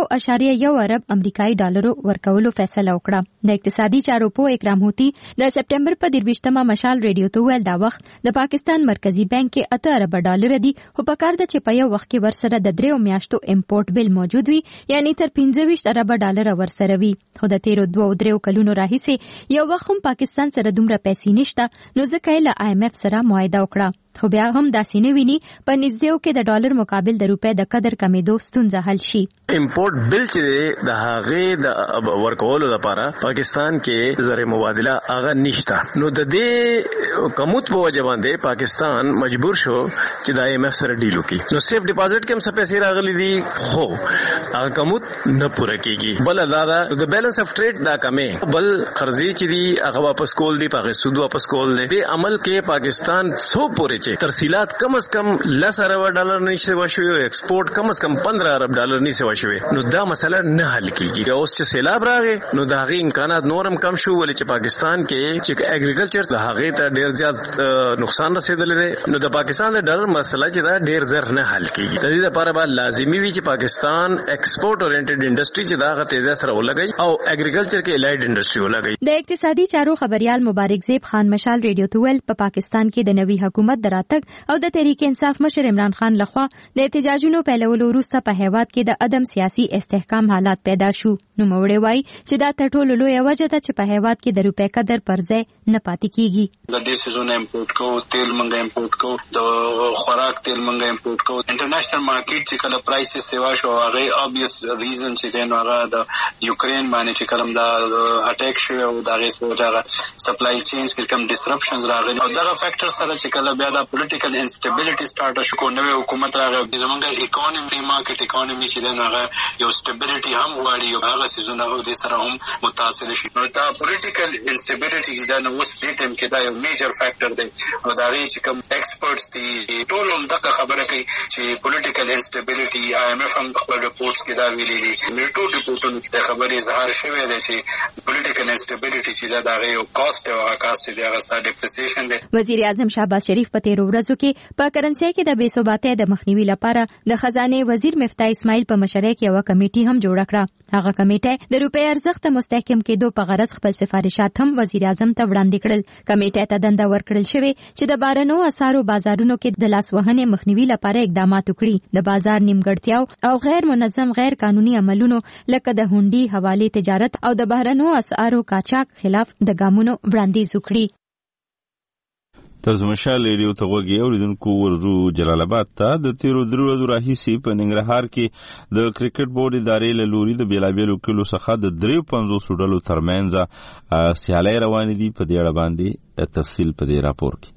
1.1 ارب امریکایي ډالرو ورکولو فیصله وکړه. د اقتصادي چارو په اکرام هوتی د سپټمبر په 23مه مشال ریډیو ته ویل دا وخت د پاکستان مرکزی بانک کې 8 ارب ډالر دي، خو په کار ده چې په یو وخت کې ورسره د 3 میاشتو امپورټ بل موجود وي، یعنی تر 25 ارب ډالر ورسره وي. خو د 13 کلونو راهیسې یو وخت هم پاکستان سره دومره پیسې نشته، نو ځکه یې له IMF سره معاهده وکړه. خو بیا هم داسې نه ویني په نږدېو کې د ډالر مقابل د روپۍ د قدر کمېدو ستونزه حل شي. امپورټ بل چې د هغې د ورکولو لپاره پاکستان کې زر مبادله هغه نشته، نو د دې کموت په وجه باندې پاکستان مجبور شو چې د IMF سره ډیل وکړي. نو سیف ډیپازټ کې هم څه پیسې راغلي دي خو هغه کموت نه پوره کیږي. بل دا د بیلنس اف ټریډ دا کمې، بل قرضې چې دي هغه واپس کول دي، هغه سود واپس کول دي. د عمل کې پاکستان سو پورې چې ترسیلات کم از کم 10 ارب ډالر نشي وشوي او ایکسپورټ کم از کم 15 ارب ډالر نشي وشوي، نو دا مسله نه حل کیږي. اوس چې سیلاب راغی نو دا غي امکانات نورم کم شو، ولې چې پاکستان کې چې اګریکلچر ته هغه ته ډیر زیات نقصان رسیدلی دی. نو د پاکستان د ډالر مسله چې دا ډیر زر نه حل کیږي. د دې لپاره به لازمي وي چې پاکستان ایکسپورټ اورینټډ انډستری چې دا غته تیزه سره ولګي او اګریکلچر کې الایډ انډستری ولګي. د اقتصادي چارو خبريال مبارک زیب خان مشال ریډیو توول په پاکستان کې د نوي حکومت دراتګ او د تحریک انصاف مشر عمران خان لخوا د احتجاجونو پیلولو وروسته په هیواد کې د عدم سیاسي استحکام حالات پیدا شو. نو موړې وای چې دا تر ټولو لوی وجه ده چې په هیواد کې د روپۍ قدر پر ځای نه پاتې کیږي. د دې سيزونه امپورټ کوو، تیل منګه امپورټ کوو، د خوراک تیل منګه امپورټ کوو. انټرنیشنل مارکیټ چې کله پرایسز سیوا شو هغه obvious ریزن چې دی نو هغه د یوکرين باندې چې کلم دا اٹیک شو او دا غیس په وجه سپلای چینز کې کم ډیسرپشنز راغلي او دا فیکټر سره چې کله بیا د پولیټیکل انسټیبিলিټي سٹارټ شو، نوې حکومت راغی، زمونږ اکانومي مارکیټ اکانومي چې دی نو هغه یو سټیبিলিټي هم غواړي، هغه سيزونه او د سره هم متاثر شي. نو دا پولیټیکل انسټیبিলিټي چې دا نو اوس دې ټیم کې دا یو میجر فیکټر دی او دا غي چې کوم ایکسپرټس دي ټول هم دغه خبره کوي چې پولیټیکل انسټیبিলিټي IMF هم خپل ریپورتس کې دا ویلي دي. میټو ریپورټونو کې د خبرې اظهار شوی دی چې پولیټیکل انسټیبিলিټي چې دا غي یو کاست او کاست دی هغه ستاسو ډیپریسیشن دی. وزیر اعظم شهباز شریف په 13 ورځو کې په کرنسي کې د بې ثباتۍ د مخنیوي لپاره د خزانه وزیر مفتاح اسماعیل په مشرۍ کې یو کمیټي هم جوړ کړه. هغه کمیټه د روپۍ ارزښت مستحکم کېدو په غرض خپل سفارشات هم وزیر اعظم ته وړاندې کړل. کمیټه ته دنده ورکړل شوې چې د بهرنیو اسعارو بازارونو کې د لاسوهنې مخنیوي لپاره اقدامات وکړي، د بازار نیمګړتیاو او غیر منظم غیر قانوني عملونو لکه د هونډي حواله تجارت او د بهرنیو اسعارو قاچاق خلاف د ګامونو وړاندیز وکړي. ترجمه ریډیو ته غوږی اوریدونکو ورزو جلال آباد ته د 13 ورځو راهیسې په ننګرهار کې د کرکټ بورډ ادارې له لوري د بیلابیلو کلو څخه د 53 ډلو ترمنځ سیالۍ روانې دي. په دې اړه باندې تفصیل په دې راپور کې.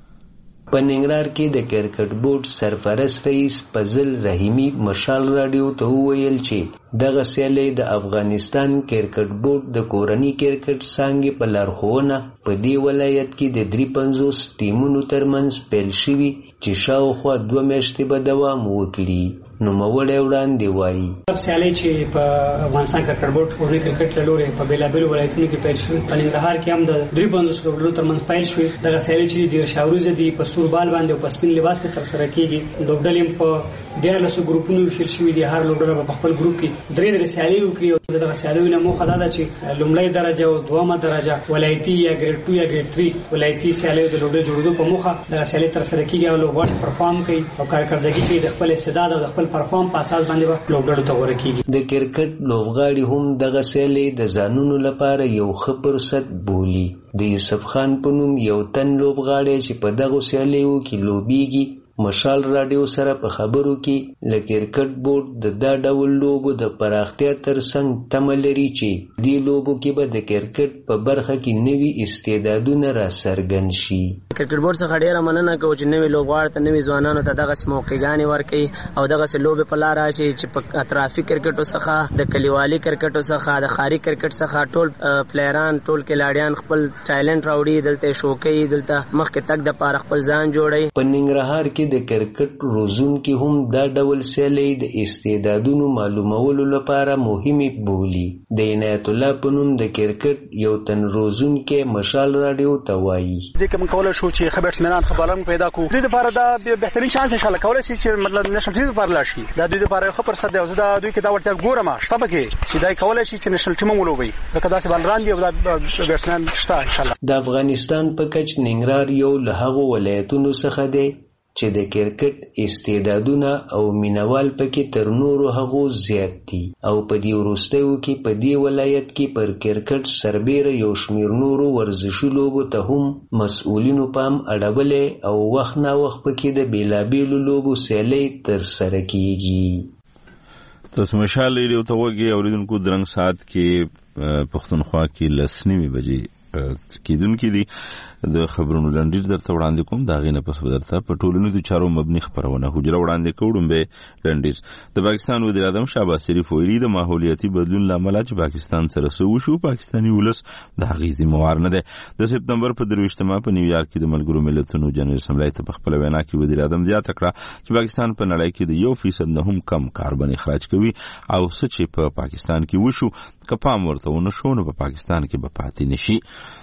په ننګرهار کې د کرکټ بورډ سرپرست رئیس فضل رحیمی مشال رادیو ته وویل چې دغه سیالۍ د افغانستان کرکټ بورډ د کورني کرکټ څانګې په لارښوونه په دې ولایت کې د 53 ټیمونو ترمنځ پیل شوي چې شاوخوا 2 میاشتې به دوام وکړي. نو موړې وړاندې وایي سیالۍ چې په افغانستان کرکټ بورډ کورني کرکټ له لوري په بیلابیلو ولایتونو کې پیل شوي، په ننګرهار کې هم د 53 ډلو ترمنځ پیل شوي. دغه سیالۍ چې د شاورزه دي په سور بال باندې او په سپین لباس کې ترسره کیږي. لوبډلې په 14 ګروپونو ویشل شوي دي. هر لوبډله په خپل ګروپ کې درې سیالۍ وکړي او دغه سیالیو نه موخه دا ده چې لومړی درجه او دویمه درجه ولایتي یا ګریډ 2 یا ګریډ 3 ولایتي سیالیو د لوبډلې جوړېدو په موخه دغه سیالۍ ترسره کیږي او لوبغاړي پرفارم کوي او کارکردګي کوي د خپل استعداد او د خپل پرفارم په اساس باندې لوبډلو ته غوړه کیږي. د کرکټ لوبغاړي هم دغه سیالۍ د ځانونو لپاره یو ښه فرصت بولي. د یوسف خان په نوم یو تن لوبغاړی چې په دغه سیالیو کې لوبیږي مشال رادیو سره په خبرو کې له کرکټ بورډ د دا ډول لوبو د پراختیا ترڅنګ تمه لري چې دې لوبو کې به د کرکټ په برخه کې نوي استعدادونه را څرګند شي. کرکټ بورډ څخه ډیره مننه کوو چې نوي لوبغاړو ته نوي ځوانانو ته دغسې موقعګانې ورکوي او دغسې لوبې په لار راشي چې په اطرافي کرکټو څخه د کلیوالي کرکټو څخه د ښاري کرکټ څخه ټول پلیران ټول کلاډیان خپل ټایلنټ راوړي، دلته شو کوي، دلته مخکې تګ دپاره خپل ځان جوړوي. په ننګرهار کې د کرکټ روزونکي هم دا ډول سیالۍ د استعدادونو معلومولو لپاره مهمې بولي. د عنایت الله په نوم د کرکټ یو تن روزونکی مشال رادیو ته وایي دې کوم کولای شو چې ښه بیټسمنان ښه بالران پیدا کړو. دې لپاره دا بهترین چانس انشاءالله کولای شي چې مطلب نېشنل ټیم لپاره لاړ شي. دا دوی لپاره ښه فرصت دی او زه دا دوی کې دا ورته ګورم شته پکې چې دا کولای شي چې نېشنل ټیم ولوبي لکه داسې بالران دي او دا بیټسمن شته انشاءالله. د افغانستان په کچ ننګرهار یو له هغو ولایتونو څخه دی چې د کرکټ استعدادونه او مینوال پکې تر نورو هغو زیات دي او په دې وروستیو کې په دې ولایت کې پر کرکټ سربیره یو شمیر نورو ورزشي لوبو ته هم مسؤلینو پام اړولی او وخت نا وخت پکې د بیلابیلو لوبو سیالۍ ترسره کیږي. تاسو مشال لري ته وګي اوریدونکو درنګ سات کې پښتونخوا کې لسنیمه بجې کېدونکې دي د خبرونو لنډیز درته وړاندې کوم دا غینه پس درته په ټولنیزو چارو مبني خبرونه حجره وړاندې کوم به لنډیز. د پاکستان وزیر اعظم شهباز شریف ویلي د ماحولیاتي بدلون لامل چې پاکستان سره سوشو پاکستاني ولس د هغې ذمہوار نه دی. د سپتمبر په 23 په نیویارک کې د ملګرو ملتونو جنرال اسمبلی ته په خپل وینا کې وزیر اعظم زیاته کړه چې پاکستان په نړۍ کې د 1% نه هم کم کاربن اخراج کوي او څه چې په پاکستان کې وشو که پام ورته ونه شو نو په پاکستان کې به پاتې نشي.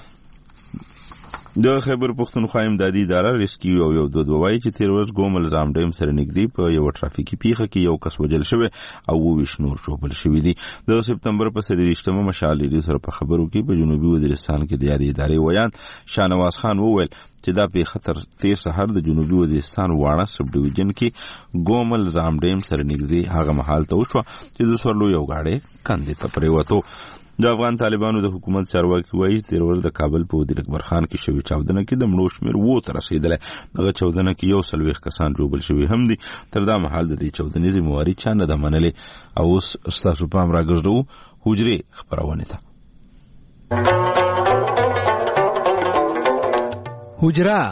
د خیبر پښتونخوا امدادي اداره ریسکیو او یو دوه چې تیر ورځ ګومل زام ډیم سره نږدې په یو ټرافیکي پیښه کې یو کس وژل شوی او 20 نور ژوبل شوي دي. د سپتمبر په 23 مشال لري سره په خبرو کې په جنوبي وزیرستان کې د یادې ادارې ویان شاهنواز خان وویل چې دا پیښه تر 13 سحر د جنوبي وزیرستان واړه سب ډیویژن کې ګومل زام ډیم سره نږدې هغه مهال ته وشو چې د سورلو یو گاډي کندې ته پریوتو. د افغان طالبانو د حکومت چارواکي وایي تیر ورځ د کابل په وزیر اکبر خان کې شوی چاودنه کې د مړو شمیر 2 ته رسیدلی. دغه چاودنه کې 140 کسان ژوبل شوي هم دي. تر دا مهال د دې چاودنې ذمہواري چا نه ده منلې. او اوس ستاسو پام راګرځوو حجرې خبرونه ته. حجره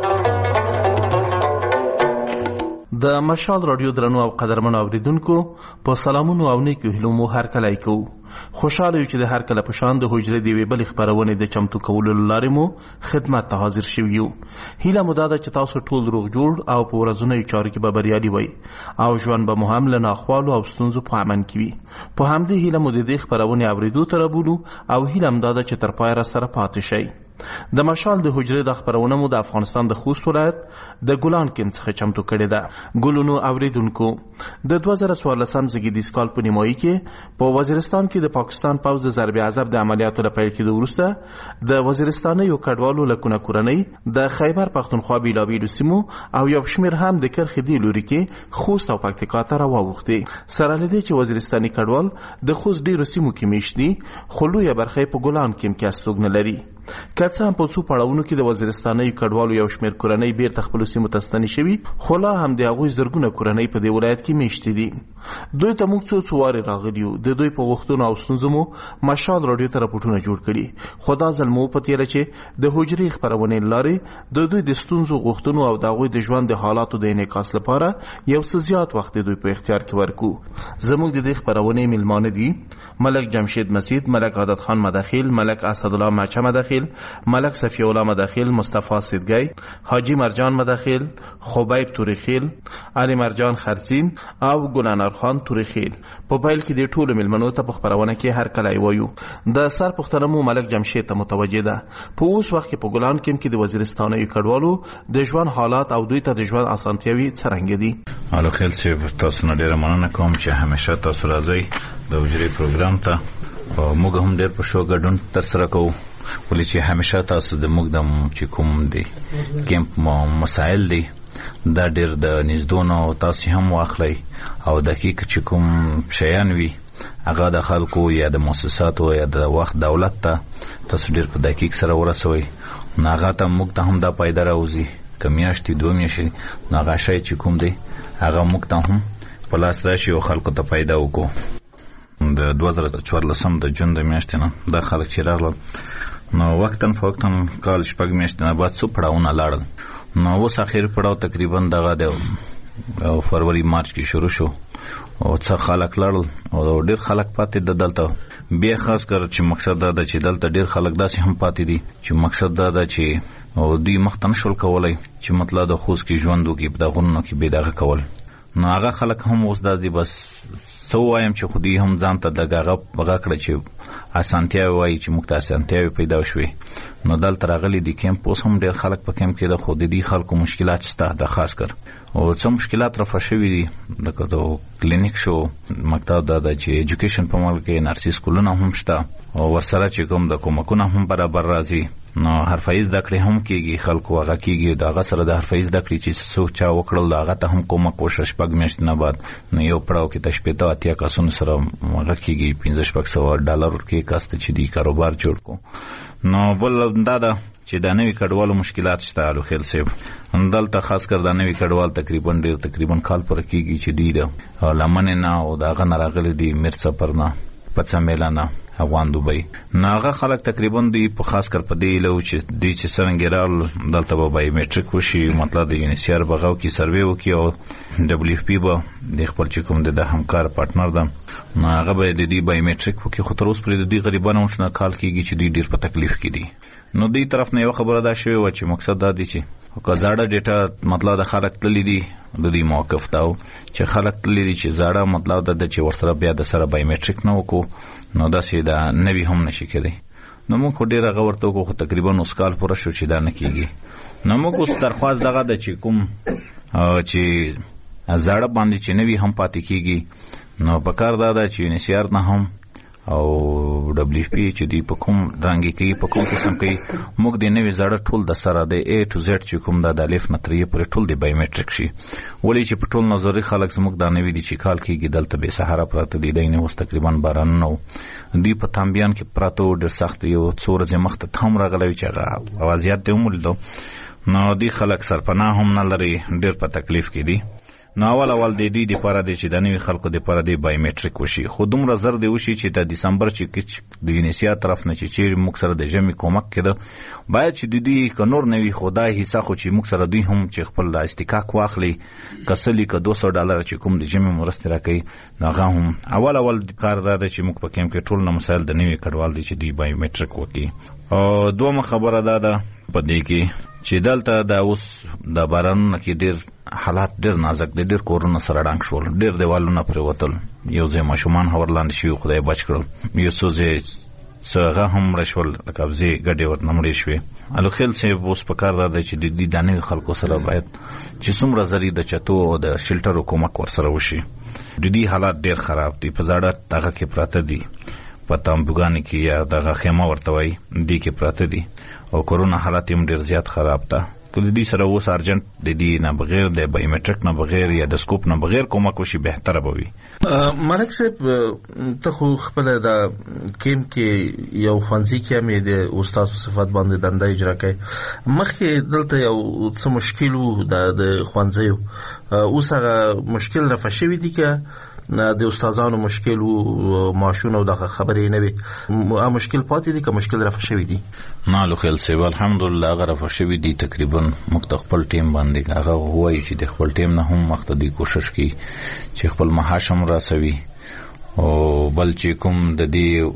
د مشال رادیو درنو او قدرمنو اوریدونکو په سلامونو او نیکو هیلو مو هر کله کو. خوشاله یو چې د هر کله په شان د حجره دی ویبل خبرونه د چمتو کولو لارې مو خدمت ته حاضر شوو. هیله مو دا چې تاسو ټول روغ جوړ او په ورځنیو چارو کې به بریالي وي او ژوند به مو هم له ناخوالو او ستونزو په امن کې وي. په همدې هیله مو د دې خبرونه اوریدو تر بولو او هیله مو دا چې تر پای را سره پاتې شئ. د مشال د حجره د خبرونه مو د افغانستان د خوست ولایت د ګلان کمپ څخه چمتو کړي ده. ګلونو اوریدونکو د 2014 زیږدیز کال په نیمایي کې په وزیرستان کې د پاکستان پوځ د ضرب عذاب د عملیاتو لپاره کې وروسته د وزیرستان یو کډوالو لکونه کورنۍ د خیبر پښتونخوا بیلابیلو سیمو او یو شمیر هم د کرخې دی لوري کې خوست او پکتیکا ته راووختي. سره لدی چې وزیرستاني کډوال د خوست ډیرو سیمو کې میشتي خو لویه برخه په ګلان کمپ کې استوګنه لري. کڅه هم په څو پړاوونو کې د وزیرستاني کډوالو یو شمیر کورنۍ بیرته خپل سیمو ته ستنې شوي خو لا هم د هغوی زرګونه کورنۍ په دې ولایت کې میشتي دي. دوی ته موږ څو وارې راغلیو د دوی په غوښتنو او ستونزو مو مشال رادیو ته راپورټونه جوړ کړي خو دا ځل مو په تیره چې د حجرې خبرونې لارې د دوی د ستونزو غوښتنو او د هغوی د ژوند د حالاتو د انعکاس لپاره یو څه زیات وخت دوی په اختیار کې ورکو. زموږ د دې خبرونې میلمانه دي ملک جمشید مسید، ملک عادت خان مداخل، ملک اسدالله مچه مداخل، ملک صفی الله مداخل، مصطفی سیدگی، حاجی مرجان مداخل، خبیب توریخیل، علی مرجان خرسین او ګلانار خان توریخیل. په پیل کې د ټولو ملمنو ته په خبرونه کې هر کله وایو د سر پښتنه مو ملک جمشید ته متوجه ده. په اوس وخت کې په ګلان کې د وزیرستاني کډوالو د ژوند حالات او دوی ته د ژوند اسانتیاوي څرنګه دي. حالا خیل چې تاسو نه ډیره مننه کوم چې همیشه تاسو راځئ د حجرې پروګرام ته او موږ هم ډیر په شو ګډون ترسره کوو ولې چې همیشه تاسو د موږ د چې کوم دی کیمپ مسائل دی دا ډیر د نږدونو تاسو هم واخلئ او دقیق چې کوم شیان وي هغه د خلکو یا د مؤسساتو یا د وخت دولت ته تاسو ډیر په دقیق سره ورسوي نو هغه ته موږ ته هم دا پیدا راوځي که میاشتې 2 میاشتې نو هغه شی چې کوم دی هغه موږ ته هم په لاس راشي او خلکو ته پیدا وکړو. د 2014 د جون د میاشتې نه دا خلک چې راغلل نو وقتاً فوقتاً کال 6 میاشتې نه بعد څو پړاوونه لاړل نو اوس اخر پړاو تقریبا دغه د فروری مارچ کې شروع شو او څه خلک لاړل او ډیر خلک پاتې د دلته بیا خاص کر چې مقصد دا ده چې دلته ډیر خلک داسې هم پاتې دي چې مقصد دا ده چې او دوی مخته نشول کولی چې مطلب د خوست کې ژوند وکړي په دغونو کې بې دغه کول نو هغه خلک هم اوس دا دي بس څه وایم چې خو دوی هم ځان ته دغه کړه چې اسانتیاوې وایي چې موږ ته اسانتیاوې پیدا شوې نو دلته راغلي دي کیمپ اوس هم ډېر خلک په کیمپ کې ده خو د دې خلکو مشکلات شته د خاص کر او څه مشکلات رفع شوي دي لکه د کلینیک شو مکتب دا ده چې ایجوکیشن په ملک کې نرسي سکولونه هم شته او ورسره چې کوم د کومکونه هم برابر راځي نو حرفه زده کړې هم کیږي خلکو هغه کیږي دغه سره د حرفه زده کړې چې څوک چا وکړل هغه ته هم کومه کوشش پګ میاشتې نه بعد نو یو پړاو کې تشپېته اتیا کسونو سره هغه کیږي $1500 کې کاسته چې دی کاروبار جوړ کو نو بل دا چې د نوي کډوالو مشکلات شته الو خیل صاحب دلته خاص کر د نوي کډوال تقریبا کال پر کیږي چې دی د لمن نه او د غن راغلي دی مرڅ پرنا پڅ میلانه افغان دوبۍ ناغه خلک تقریبا دی په خاص کر په دی لو چې دی چې څنګه دلته به بایومټریک وشي مطلب د یونیسیار بغاو کی سروې وکي او دبليو اف پی به د خپل چې کوم د همکار پارتنر ده ناغه به د دې بایومټریک وکي خو تر اوسه پر د دې غریبانو شنه کال کیږي چې دی ډیر په تکلیف کې دي نو دی طرف نه یو خبره دا شوی و چې مقصد دا دی چې زاړه ډیټا مطلب د خلک تللی دي د دې موقف تاو چې خلک تللی دي چې زاړه مطلب د چې ورسره بیا د سره بایومټریک نه وکړو نو دا سیدا نوی هم نشي کېدی نو موږ ډیره غورته کو تقریبا اوس کال پوره شو چې دا نه کیږي نو موږ اوس درخواست دغه د چې کوم چې زاړه باندې چې نوی هم پاتې کیږي نو په کار دا چې یونیسیار نه هم او دبليو اف پی چې دی په کوم رنګي کې په کوم قسم کې موږ د نوې زړه ټول د سره د A to Z چې کوم د الف نتریه پر ټول د بایومټریک شي ولې چې په ټول نظری خلک زموږ د نوې دي چې کال کېږي دلته به سهارا پراته دي دینه اوس تقریبا باران نو دی په تامبيان کې پراته ډېر سخت یو څور ځې مخ ته هم راغلی چې اوازيات ته ومولیدو نو دی خلک سرپناه هم نه لري ډېر په تکلیف کې دي نو اول د دې لپاره د چې د نوي خلکو لپاره د بایومټریک وشي خو دومره زر دی وشي چې د دسمبر چې د یونیسیا طرف نه چې موږ سره د جمی کومک کړه باید چې د دې کنور نوي خدای حصہ خو چې موږ سره دوی هم چې خپل د استحقاق واخلي کسلی ک $200 چې کوم د جمی مرسته راکړي ناغه هم اول کار دا چې موږ په کېم کې ټول نه مسایل د نوي کډوال دي چې دی بایومټریک وکړي او دومره خبره ده په دې کې چې دلته د اوس د بارانونو کې ډېر حالات ډېر نازک دي ډېر کورونه سره ډنګ شول ډېر دیوالونه پرېوتل یو ځای ماشومان هورلاندې شوي خدای بچ کړل یو څو ځای څه هم مړه شول لکه ابزې ګډې ورته مړې شوې الوخیل صاحب اوس په کار دا دی چې د دې نوي خلکو سره باید چې څومره زری د چتو او د شلټرو کومک ورسره وشي د دې حالات ډېر خراب دي په زاړه دغه کې پراته دي په تامبوګانو کې یا دغه خیمه ورته وایي دې کې پراته دي او کورونا حالات هم ډېر زیات خراب ده که د دې سره اوس ارجنټ د دې نه بغیر د بایومټریک نه بغیر یا د سکوپ نه بغیر کومک وشي بهتره به وي ملک صاحب ته خو خپل د کیم کې یو ښوونځي کې مې د استاد په صفت باندې دنده اجرا کوي مخکې دلته یو څه مشکل وو د ښوونځیو اوس هغه مشکل رفع شوی دی که د استادانو مشکل او ماشونو دغه خبرې نه وي مشکل پاتې دي که مشکل رفع شوی دی نه لو خیل سی الحمدلله هغه رفع شوی دی تقریبا مختخپل ټیم باندې هغه وایي چې د خپل ټیم نه هم مختدي کوشش کوي چې خپل معاشم راسوي او بل چې کوم د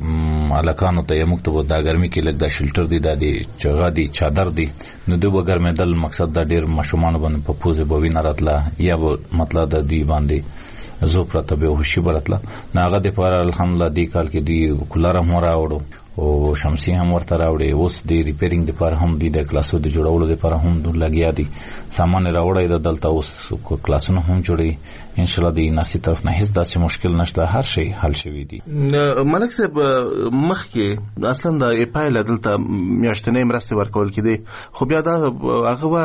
دې الکانو ته مکتب د ګرمي کې لګ د شلټر دی د چغا دی چادر دی نو د وګرمېدل مقصد د ډیر ماشومان باندې په پوزه بوینه راتله یا مطلب د دې باندې زو پرته به هوشي برتله ناغه د پاره الحمدلله دی کال کې دی کولر هم راوړو او شمسي هم ورته راوړي اوس دی ریپیرینګ د پاره هم دی د کلاسو د جوړولو د پاره هم لګیا دي سامان راوړی د دلته اوس کلاسونه هم جوړي ان شاء الله دی ناسي طرف نه هیڅ داسې مشکل نشته هر شی حل شوی دی ملک صاحب مخکې اصلا د اپایل دلته میاشتنې مرسته ورکول کېدی خو بیا دا هغه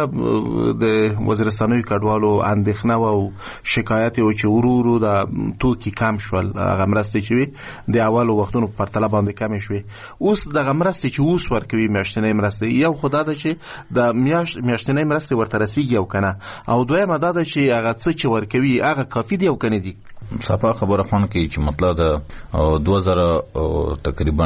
د وزیرستانوي کډوالو اندېښنه او شکایت او چې ورورو د توکي کم شول هغه مرسته چې د اولو وختونو په پرتله باندې کم شوي اوس دغه مرسته چې اوس ورکوي میاشتنې مرسته یو خدای ده چې د میاشتنې مرسته ورته رسیږي او کنه او دویمه دا ده چې هغه څه چې ورکوي هغه کافی دی او کنه دی صفه خبره خون کې چې مطلب د 2000 تقریبا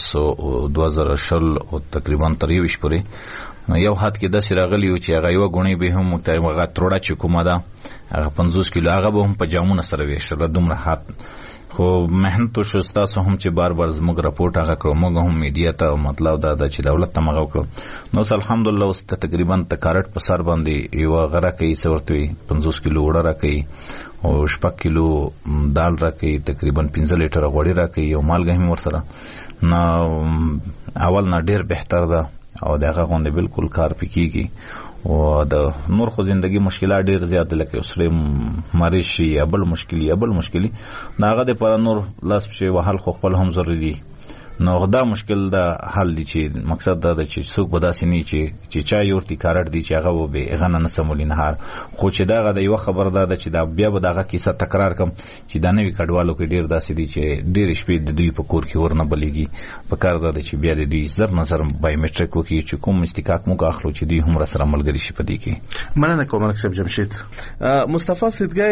2020 او تقریبا 23 پورې یو حد کې د سراغلی او چې هغه یو غونې به هم متایمغه تروړه چې کومه ده هغه 50 کیلو هغه به هم په جامونه سره ویشل دومره حد خو مهنت شستا سو هم چې بار زموږ راپورټ هغه کړو موږ هم میډیا ته مطلب دا چې دولت ته مغو کړو نو الحمدلله اوس تقریبا تکارټ په سر باندې یو غره کوي څورتوي 50 کیلو وړه راکې او 6 کیلو دال راکې تقریبا 15 لیټر غوړي راکې یو مالګه هم ورسره نو اول نه ډیر بهتر ده او دغه غونډه بالکل کار پکېږي او د نور خو زندگی مشکلات ډیر زیات لکه اوسره مریشي یا بل مشکلی داغه د پر نور لاس شي وحل خو خپل هم ضروري دي نو دا مشکل دا حل دي چې مقصد دا د چې څوک بداسي نه چې چا یورتي کارړ دي چې هغه به غنه نه سمولین هار خو چې دا غد یو خبر دا چې دا بیا به دغه کیسه تکرار کم چې دا نوې کډوالو کې ډیر داسې دي چې ډیر شپې د دوی په کور کې ورنه بلېږي په کار دا چې بیا د دوی زر نظر بایومټریک وکړي چې کوم استحقاق موږ اخلو چې دوی هم سره ملګری شي په دې کې. مننه کوم مکتب جمشید. مصطفی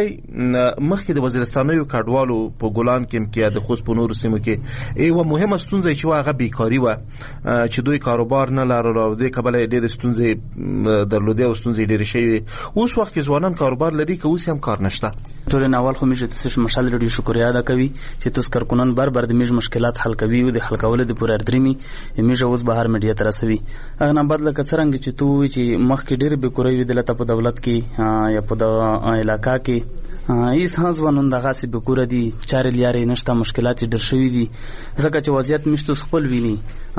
سیدګي مخکې د وزیرستانیو کډوالو په ګولان کې د خوست په نورو سیمو کې یو مهمه ستونزه چې هغه بیکاری و چې دوی کاروبار نه لرلو او د کبل ډېر ستونزې درلودي او ستونزې ډېرې شي. اوس وخت کې ځوانان کاروبار لري که اوس هم کار نشته. ټول ناول خو میشه تاسو مشال لري شکریا ادا کوي چې تاسو کارکونن بار د میج مشکلات حل کوي او د حل کولو د پوره درېمي میشه اوس بهر میډیا تر رسوي. هغه نه بدل کڅرنګ چې تو چې مخکې ډېر بیکاری وي دلته په دولت کې یا په د علاقہ کې ایس هاز ونن دغه سی بکوره دي چارې لیارې نشته مشکلات ډېر شوي دي ځکه چې وضعیت مشتو خپل ویني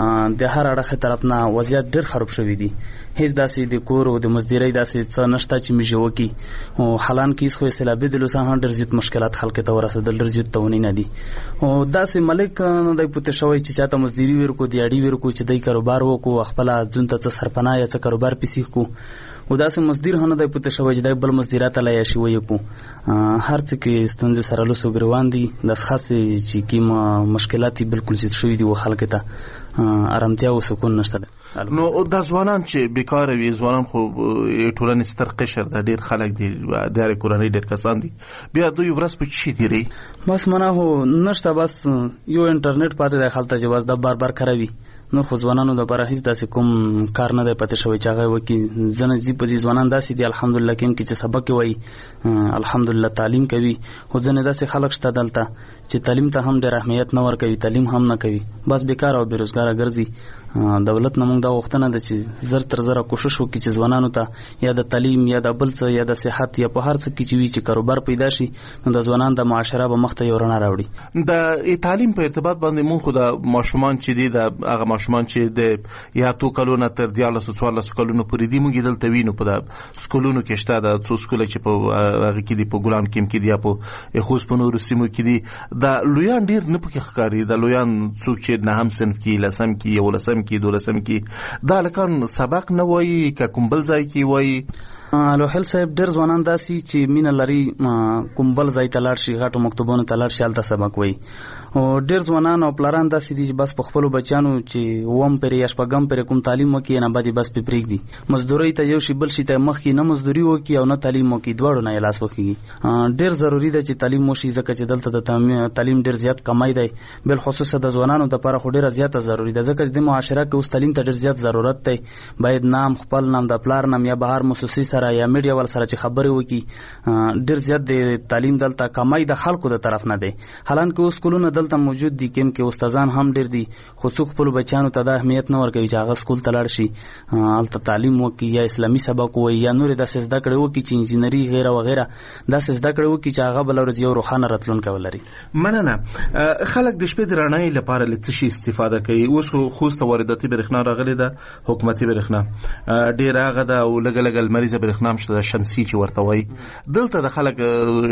د هر اړخ طرف نه وضعیت ډېر خراب شوی دي. هیڅ داسې د کور او د مزدورۍ داسې څه نشته چې میږي وکی او حالان کې خو سیلابي د لوسه ډېر زیات مشکلات خلک ته ورسېدل ډېر زیات تونی نه دي او داسې ملک نه د پته شوی چې چاته مزدوري ورکو دی اړي ورکو چې دای کاروبار وکړو خپل ځون ته سرپناه یا څه کاروبار پیسې کو او داسې مزدور هنه د پته شوی چې د بل مزدورات لای شي وي کو هر څه کې ستونزې سره لوسو ګروان دي د خاصه چې کیم مشکلات بالکل زیات شوی دي او خلک ته آرامتیا او سکون نشته. نو د ځوانان چې بیکار وي ځوانان خو ټولنې ستر قشر د ډیر خلک دي د کورنۍ ډیر کسان دي بیا دوی ورس په چی دی بس منه هو نشته بس یو انټرنیټ پاتې د خلک ته جواز د بار کوي نو خو ځوانانو د لپاره هیڅ داسې کوم کار نه دی پته شوی چې هغه وکي ځنه زی په ځوانان داسې دي الحمدلله کې چې سبق وایي الحمدلله تعلیم کوي خو ځنه داسې خلک شته دلته چې تعلیم ته هم ډېر اهمیت نه ورکوي تعلیم هم نه کوي بس بیکار او بیروزګار ګرځي. دولت نه موږ دا وختونه د چې زر تر زره کوشش وکړي چې ځوانانو ته یا د تعلیم یا د بل څه یا د صحت یا په هر څه کې چې وي چې کاروبار پیدا شي نو د ځوانان د معاشره به مخ ته یو رڼا راوړي. د تعلیم په ارتباط باندې موږ خو د ماشومان چې دي د هغه ماشومان چې د یا تو کلونه تر 14 کلونو پورې دي موږ دلته وینو په د سکولونو کې شته د څو سکول چې په هغه کې دي په ګلان کې دي په خوست په نورو سیمو کې دي د لویان ډیر نه پکې ښکاري د لویان څوک چې نه هم صنف کې لسم کې یو لسم کې دولسم کې دا لکان سبق نه وایي که کوم بل ځای کې وایي لوهل صاحب ډېر ځوانان داسي چې مینه لري کوم بل ځای ته لاړ شي غاټو مکتبونو ته لاړ شي هلته سبق وایي او ډېر ځوانان او پلاران داسې دي چې بس په خپلو بچیانو چې اووم پرې یا شپږم پرې کوم تعلیم وکړي نه بعد بس پې پرېږدي مزدورۍ ته یو شي بل شي ته مخکې نه مزدوري وکړي او نه تعلیم وکړي دواړو نه یې لاس وخېږي. ډېر ضروري ده چې تعلیم وشي ځکه چې دلته د تعلیم ډېر زیات کمای دی بالخصوص د ځوانانو دپاره خو ډېره زیاته ضروري ده ځکه چې د معاشره کې اوس تعلیم ته ډېر زیات ضرورت دی باید نام خپل نام د پلار نام یا بهر موسسې سره یا میډیا ول سره چې خبرې وکړي ډېر زیات د تعلیم دلته کمای د خلکو د طرف نه دی حالانکه اوس سکولونه دلته موجود دي کې استادان هم ډېر دي خو څوک خپلو بچیانو ته دا اهمیت نه ورکوي چې هغه سکول ته لاړ شي هلته تعلیم وکړي یا اسلامي سبق ووایي یا نورې داسې زده کړې وکړي چې انجینري غیره وغیره داسې زده کړې وکړي چې هغه بله ورځ یو روښانه راتلونکی ولري. مننه. خلک د شپې د رڼایي لپاره له څه شي استفاده کوي؟ اوس خو خوست وارداتي برېښنا راغلې ده حکومتي برېښنا ډېره هغه ده او لږه لږه لمریزه برېښنا هم شته شمسي چې ورته وایي دلته د خلک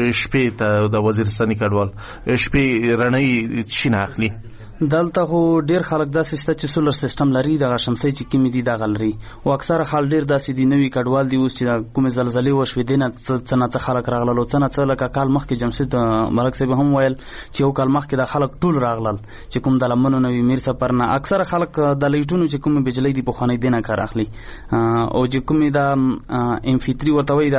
شپې ته د وزیرستاني کډوال شپې رڼایي څه نه اخلي؟ دلته خو ډیر خلک داسې شته چې سولر سیستم لري دغه شمسۍ چې کومې دي دغه لري او اکثره خلک ډیر داسې دي نوي کډوال دي اوس چې کومې زلزلې وشوې دي نه څه نه څه خلک راغلل او څه نه څه لکه کال مخکې جمشید ملک صاحب هم ویل چې یو کال مخکې د خلک ټول راغلل چې کوم د لمنو نه وي میر سفر نه اکثره خلک د لایټونو چې کومې بجلی دي پخوانی دی نه کار اخلي او چې کومې د امفیتري ورته وایي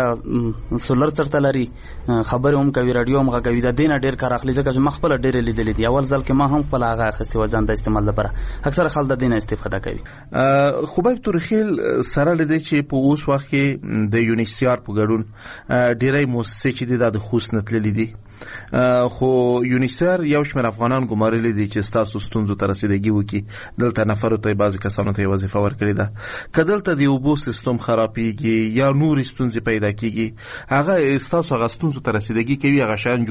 د سولر چرته لري خبرې هم کوي راډیو هم غږوي د دې نه ډېر کار اخلي ځکه چې ما خپله ډېرې لیدلې دي اول ځل کې ما هم خپله هغه اخیستې وه ځان د استعمال لپاره اکثره خلک د دې نه استفاده کوي. خبیب تورخیل سره له دې چې په اوس وخت کې د یونیسیار په ګډون ډېری مؤسسې چې دي د خوست نه تللي دي خو یونیسیار یو شمېر افغانان ګمارلي دي چې ستاسو ستونزو ته رسیدګي وکړي دلته نفرو ته بعضې کسانو ته یې وظیفه ورکړې ده که دلته د اوبو سیستم خرابېږي یا نورې ستونزې پیدا کېږي هغه ستاسو هغه ستونزو ته رسیدګي کوي هغه شیان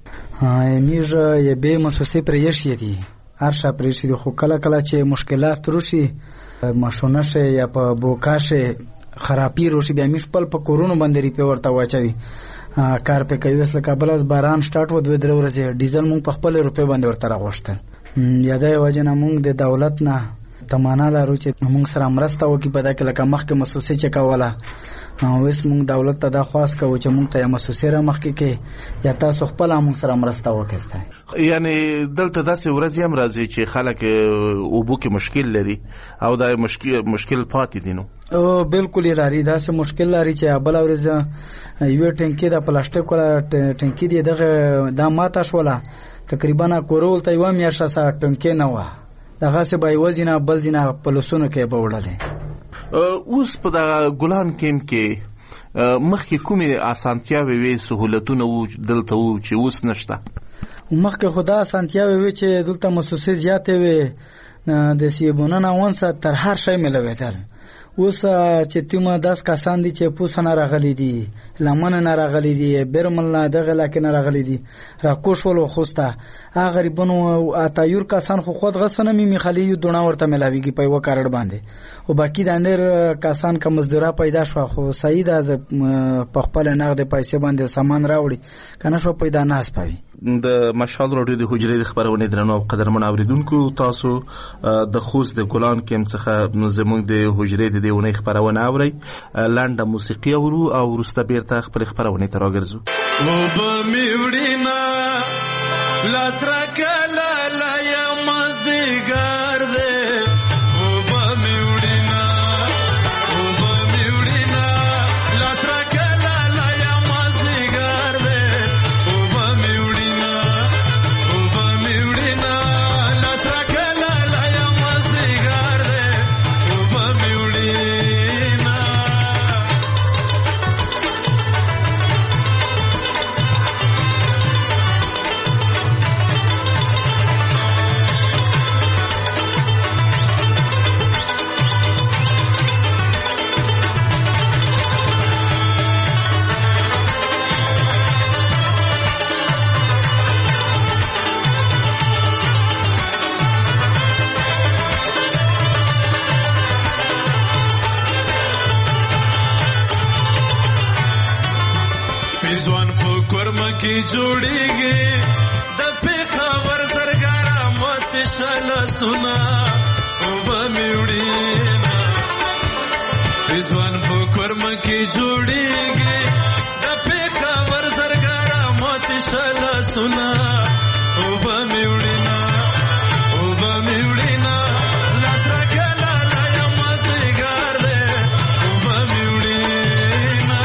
جوړوي میږ یې بې مؤسسې پرې ایښې دي هر شا پرې ایښي دي خو کله کله چې مشکلات روشي ماشونه شي یا په بوکا شي خرابي روشي بیا میږ خپل په کورونو باندې ریپې ورته واچوي کار پې کوي اوس لکه بل از باران سټارټ و 2-3 ورځې ډیزل مونږ په خپل روپۍ باندې ورته راغوښتل یا د وجه نه موږ د دولت نه تمنا لرو چې موږ سره مرسته وکړي په دا کې لکه مخکې مسوسه چې کوله اوس موږ دولت ته دا خواست کوو چې موږ ته مسوسه را مخکې کې یا تاسو خپل موږ سره مرسته وکړئ. یعنی دلته داسې ورځې هم راځي چې خلک اوبو کې مشکل لري او دا مشکل پاتې دي. نو بالکل یې لري داسې مشکل لري چې بله ورځ یوه ټنکي د پلاستیک والا ټنکي دی دغه دا ماته شوله تقریبا کورول ته یوه میاشت ټنکي نه وه دغسې به یوه ځینه بل ځینه په لسونو کې به وړلې. اوس په د ګلان کیمپ کې مخکې کومې اسانتیاوې وې سهولتونه وو دلته وو چې اوس نشته؟ مخکې خو دا اسانتیاوې وې چې دلته مسوسې زیاتې وې د سیبونه نه ونسه تر هر شی میلوېدل. اوس چې تیمه 10 کسان دي چې پوسه نه راغلي دي لمن نه راغلي دي برمل نه دغه لکه نه راغلي دي راکوش ول خوسته هغه غریبونو اتایور کسان خو خود غسنه می خلی دونه ورته ملاویږي په یو کارډ باندې او باقی د اندر کسان که مزدورا پیدا شو خو صحیح ده په خپل نقد پیسې باندې سامان راوړي کنه شو پیدا نه اسپوي. د مشال راډیو د حجرې خبرونه درنو او قدرمن اوریدونکو تاسو د خوست د ګلان کیمپ څخه زموږ د حجرې د دیونه خبرونه اوري لنډه موسیقي اورو او ورسته بیرته خپل خبرونه ته راګرځو. وب میوډینا لاسرا کلا لا یم مزدګار دې وب میوډینا لاسرا کلا لا یم مزدګار دې وب میوډینا لاسرا کلا لا یم مزدګار دې وب میوډینا. ځوان په کورم کې جوړیږي د پیښور سرګارا مت شل سنا او به میوډینا ځوان په کورم کې جوړیږي د پیښور سرګارا مت شل سنا او به میوډینا لاسرا کلا لا یم مزدګار دې او به میوډینا.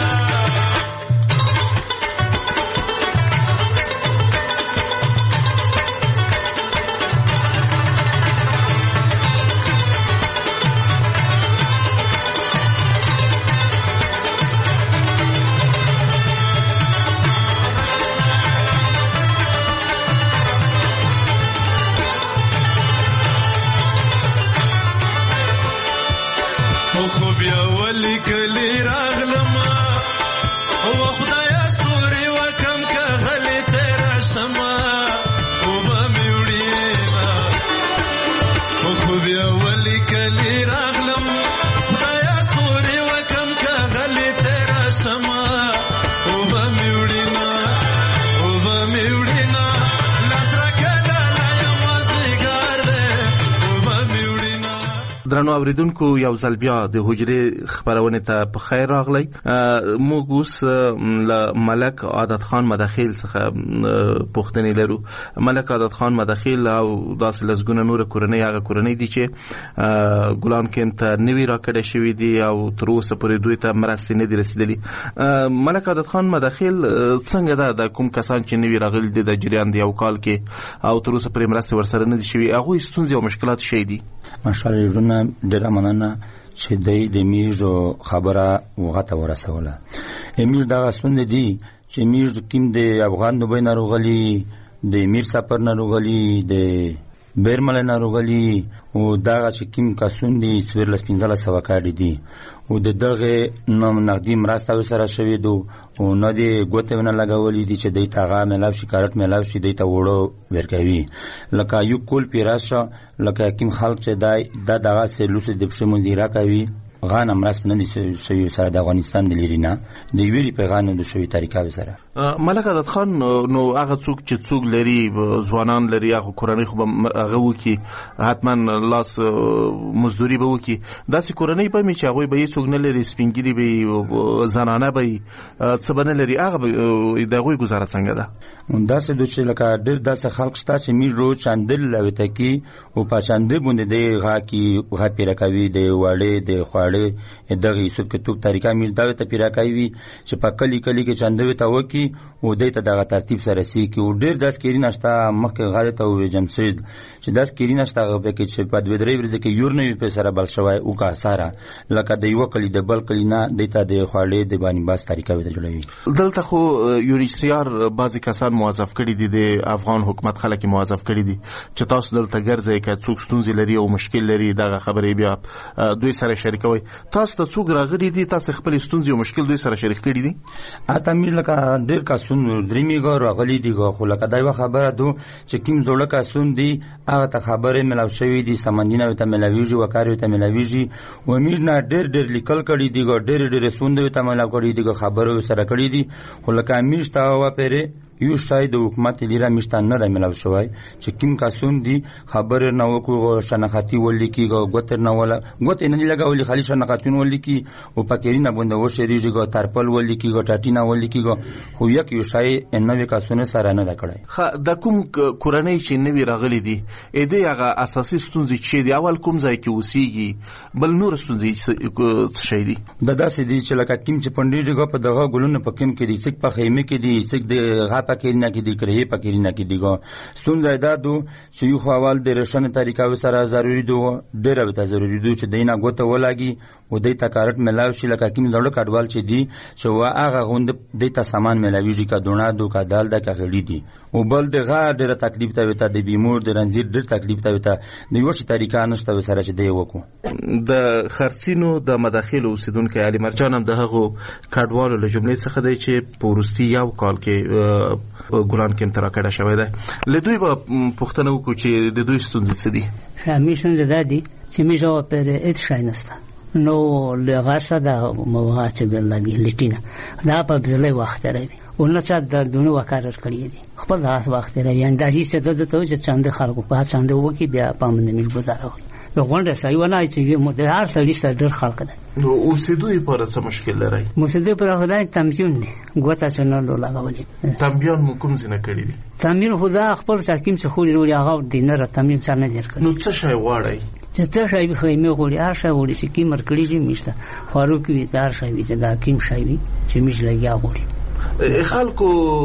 خو بیا ولی کلی راغلم او خدایا سوري وکم که غلی تیرا شما او با میوډینا خو بیا ولی کلی راغلم خدایا سوري وکم که غلی تیرا شما او با میوډینا لاسرا کلا لا یم مزدګار دې او با میوډینا. درنو اوریدونکو یو ځل بیا د حجرې خبرونه ته په خیر راغلی. موږ اوس له ملک عادت خان مداخیل څخه پوښتنې لرو. ملک عادت خان مداخیل او داسې لسګونه نور کورنۍ هغه کورنۍ دي چې ګلان کیمپ ته نوي راکړی شوي دي او تر اوسه پورې دوی ته مرستې نه دي رسیدلي. ملک عادت خان مداخیل څنګه ده د کوم کسان چې نوي راغلي دي د جریان د یو کال کې او تر اوسه پورې مرستې ورسره نه دي شوي هغوی ستونزې او مشکلات شي دي؟ ماشاءالله ډېره مننه چې د میږو خبره وغته ورسوله. امیر دغه ستونزې دي چې میږ کیم د افغان دوبۍ ناروغلي د میر سفر ناروغلي د بیرمل ناروغلي او دغه چې کیم کسون دي 1500 کاډي دي او د دغه نقدي مرسته سره شوی دو او نه دی ګوتونه لګولې دي چې د تاغه ملاو شکایت ملاو شي د تا وړو ورکوي لکه یو کول پیراشه لکه کیم خلک چې دغه سلوس د پښمنځي راکوي غان امرست نه دي شوی سره د افغانستان د لیرینا د ویری پیغام د شوی طریقه سره. ملک عادت خان نو هغه څوک چې څوک لري ځوانان لري هغه کورنۍ خو هغه وکي حتما لاس مزدوري به وکي داسې کورنۍ به چې هغه به څوک نه لري سپینګری به زنانه به څه بنه لري هغه دغه گزاره څنګه ده داسې د چې لکه ډېر داسې خلک شته چې میرو چاندل لوي کی او په چاندې باندې د غا کی غا پیرا کوي د واړې د خواړې دغه یوسف کې توک طریقه مل دا ته پیرا کوي چې په کلی کلی کې چاندوي ته وکی او د ته دغه ترتیب سره سي کې او ډېر داس کېری نشته مخکې غاړه ته وې جمشید چې داس کېری نشته هغه کې چې په دوه درې ورځې کې یور نه په سره بل شوی او کا ساره لکه د یو کلی د بل کلی نه د ته د خواړې د باندې باس طریقه وته جوړوي دلته خو یونیسیار بعضی کسان موظف کړي دي د افغان حکومت خلک موظف کړي دي چې تاسو دلته ګرځي که څوک ستونزې لري او مشکل لري دغه خبرې بیا دوی سره شریکوي تاسو ته څوک راغلي دي تاسو خپل ستونزې او مشکل دوی سره شریک کړي دي اته مې لکه ډېر کسون درېمې ګور راغلي دي خو لکه دا یو خبره ده چې کوم ډول کسون دي هغه ته خبره ملاو شوی دي سمندینه ته ملاویږي وکاري ته ملاویږي و امیر نه ډېر لیکل کړي دي ډېر سوند ته ملاو کړي دي خبرو سره کړي دي خو لکه امیر تا و پره یو شاید حکومت لیرا مشتان نه ملاو شوی چې کوم کسون دي خبر نه وکړو شناختی ولې کیږي غوتر نه ولا غوت نه لګاولي خالي شناختون ولې کی او پکېرینه بنده و شریږي غو ترپل ولې کیږي ټاټینا ولې کیږي خو یو شای نوې کسونه سره نه کړای د کوم کورنۍ چې نوې راغلي دي اې دې هغه اساسي ستونزې چې دی اول کوم ځای کې وسیږي بل نور ستونزې څه شي دي د داسې دي چې لکه کوم چې پندېږي په دغه ګلونو په کوم کې دي چې په خیمه کې دي چې د پکېرینه کې دي کړې پکېرینه کې دي ستونزه ده چې یو حوال د رشن طریقه سره ضروري دو ډېر به ضروري دو چې دینه غوته ولاګي او د تکارت ملاوي شي لکه کوم ډول کډوال چې دي چې هغه غوند د ته سامان ملاويږي کا دونه دو کا دال د کغړي دي او بل دغه ډېر تکلیف ته وته د بیمور د رنځیر ډېر تکلیف ته وته د یو شي طریقه نشته سره چې دی وکړو د خرڅینو د مداخل اوسیدونکو علي مرجان هم دغه کډوالو له جملې څخه دی چې پورستی یو کال کې ګلان کې تر کډه شوی دی له دوی په پښتنو کو چې د دوی ستونزې څه دي همیشه زدادي چې میجو پر اټ شاینسته نو لغاسه دا موضوع چې بلګي لټینا دا په ځلې وخت راوي ونه چې د دونه وکړر کړی دي خپل لاس وخت راوي اندازې چې د ته چې چاند خلکو په چاند وکي بیا پامن مل گزارو نو غونډه سایونه چې مو د هر سړي سره ډېر خلک ده نو اوسېدوی پر څه مشکل لري اوسېدوی پر خدای تمجون دي ګوتا څنګه لګولې تمجون مو کوم څنګه کړی دي تمجون خدا خپل ساکیم څه خو لري هغه دینه تمجون څنګه نه درکړي نو څه شی واړی چې څه شی به خیمه غوړي هر شی وړي چې کی مرکړي چې میشته فاروق وی دار شی چې دا کیم شی وی چې میش لګیا غوړي خلکو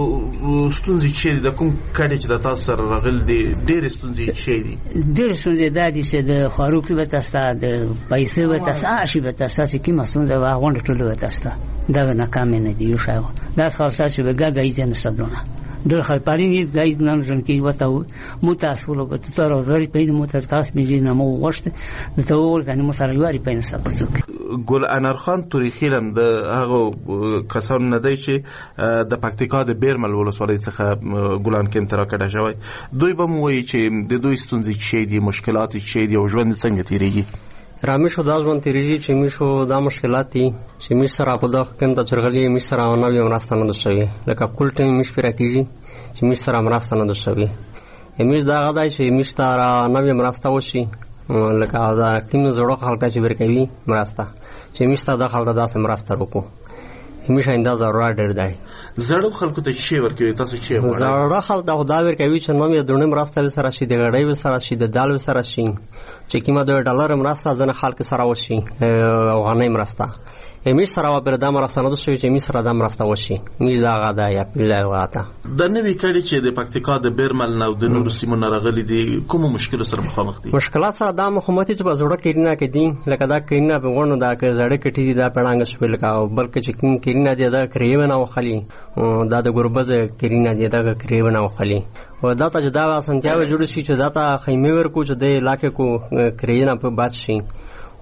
ستونزې چې د کوم کډې چې د تاسو سره راغل دي ډېر ستونزې چې دي ډېر ستونزې د دې چې د فاروق وی تاسو د پیسې وی تاسو شي به تاسو کې مسونځه واغونډ ټولو تاسو دا نه کم نه دی یو شی دا خاصه چې وګاګای ځنه ستدونه ډېر خلپاري غای نن ځن کې وته متاسفه لګ ته تر ورځې په متاسفه مې نه مو وښته ته ول کنه مو سره یواري په نسبت ګل انار خان توریخی هم د هغه کسانو نه دی چې د پکتیکا د بیرمل ولسوالۍ څخه ګلان کې تر کډه شوی دوی به مو وایي چې د دوی ستونزې چې دي مشکلات چې دي او ژوند څنګه تیریږي رامیشو دا ژوند تیریږي چې میشو دا مشکلات دي چې میش سره په دغه کوم د چرغلي میش سره نه وي مرسته نه شوی لکه کول ټیم میش پر کېږي چې میش سره مرسته نه شوی میش دا غدای چې میش سره نه وي مرسته وشي لکه دا کوم زړه خلک چې ورکوي مرسته چې میش ته د خلک داسې مرسته وکړو میش انده ضرورت ډېر دی زړه خلکو ته شی ورکوي تاسو چې زړه خلک دا خدای ورکوي چې نو یې دونه مرسته سره شي د غړې سره شي د دال سره شي چې کیمه د ډالر مرسته ځنه خلک سره وشي افغاني مرسته میش سره پر د مرسته نه شوی چې میش سره د مرسته وشي میش دا غدا یا پیلای غاته د نوې کړي چې د پکتیکا د بیرمل نو د نور سیمو نه راغلي دي کوم مشکل سره مخامخ دي مشکلات سره د حکومت چې په زړه کې نه کې دي لکه دا کینه په غونډه دا کې زړه کې دي دا پړانګ شوی لکه بلکې چې کینه دي دا کریو نه وخلی دا د ګربز کینه دي دا کریو نه وخلی او دا ته دا سنتیاو جوړ شي چې دا ته خیمه ورکو چې د علاقې کو کرینا په باد شي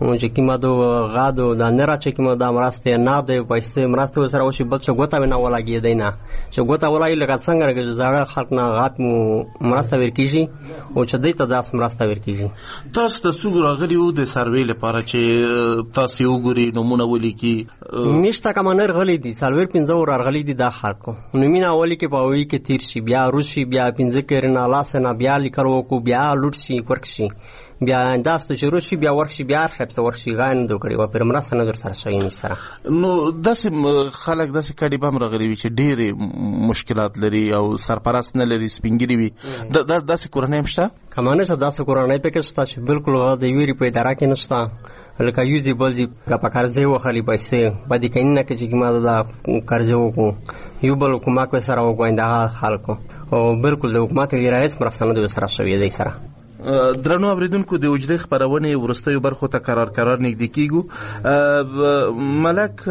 چې کیما دو غادو د نه راچې کیما د مرسته نه د پیسې مرسته سره وشي بل څه غوته نه ولاګي دی نه چې غوته ولای لکه څنګه راګي زړه خلک نه غات مو مرسته ورکیږي او چې دوی ته داس مرسته ورکیږي. تاسو د سوګ راغلی وو د سروې لپاره چې تاسو وګوري نمونه ولیکي نشته کمنر غلي دي سالور 15 ورغلي دي د خلکو نومینه اولی کې پاوي کې تیر شي بیا روسي بیا 15 کېرنا لاسنه بیا لیکرو کو بیا لوټسي ورکشي بیا انداستو چې روسي بیا ورکشي بیا خپل ورکشي غان دوه کړي و پر مرسته نظر سره شوی سره نو داسې خلک داسې کډي بم راغلي وي چې ډېر مشکلات لري او سرپرست نه لري سپینګری وي داسې کورنۍ مشته کمانه چې داسې کورنۍ پکې شته چې بالکل د ویری په اداره کې نشته لکه یوزي بلزي کا پکارځي وخلی پیسې باندې کینې کې چې ما دا قرض وکړو یو بل کومک سره وګوینده خلکو او بالکل د حکومت رعایت مرسته نه سره شوی دی سره. درنو اوریدونکو د وجدي خبرونه ورستیو برخو ته قرار نږدې کیږو. ملک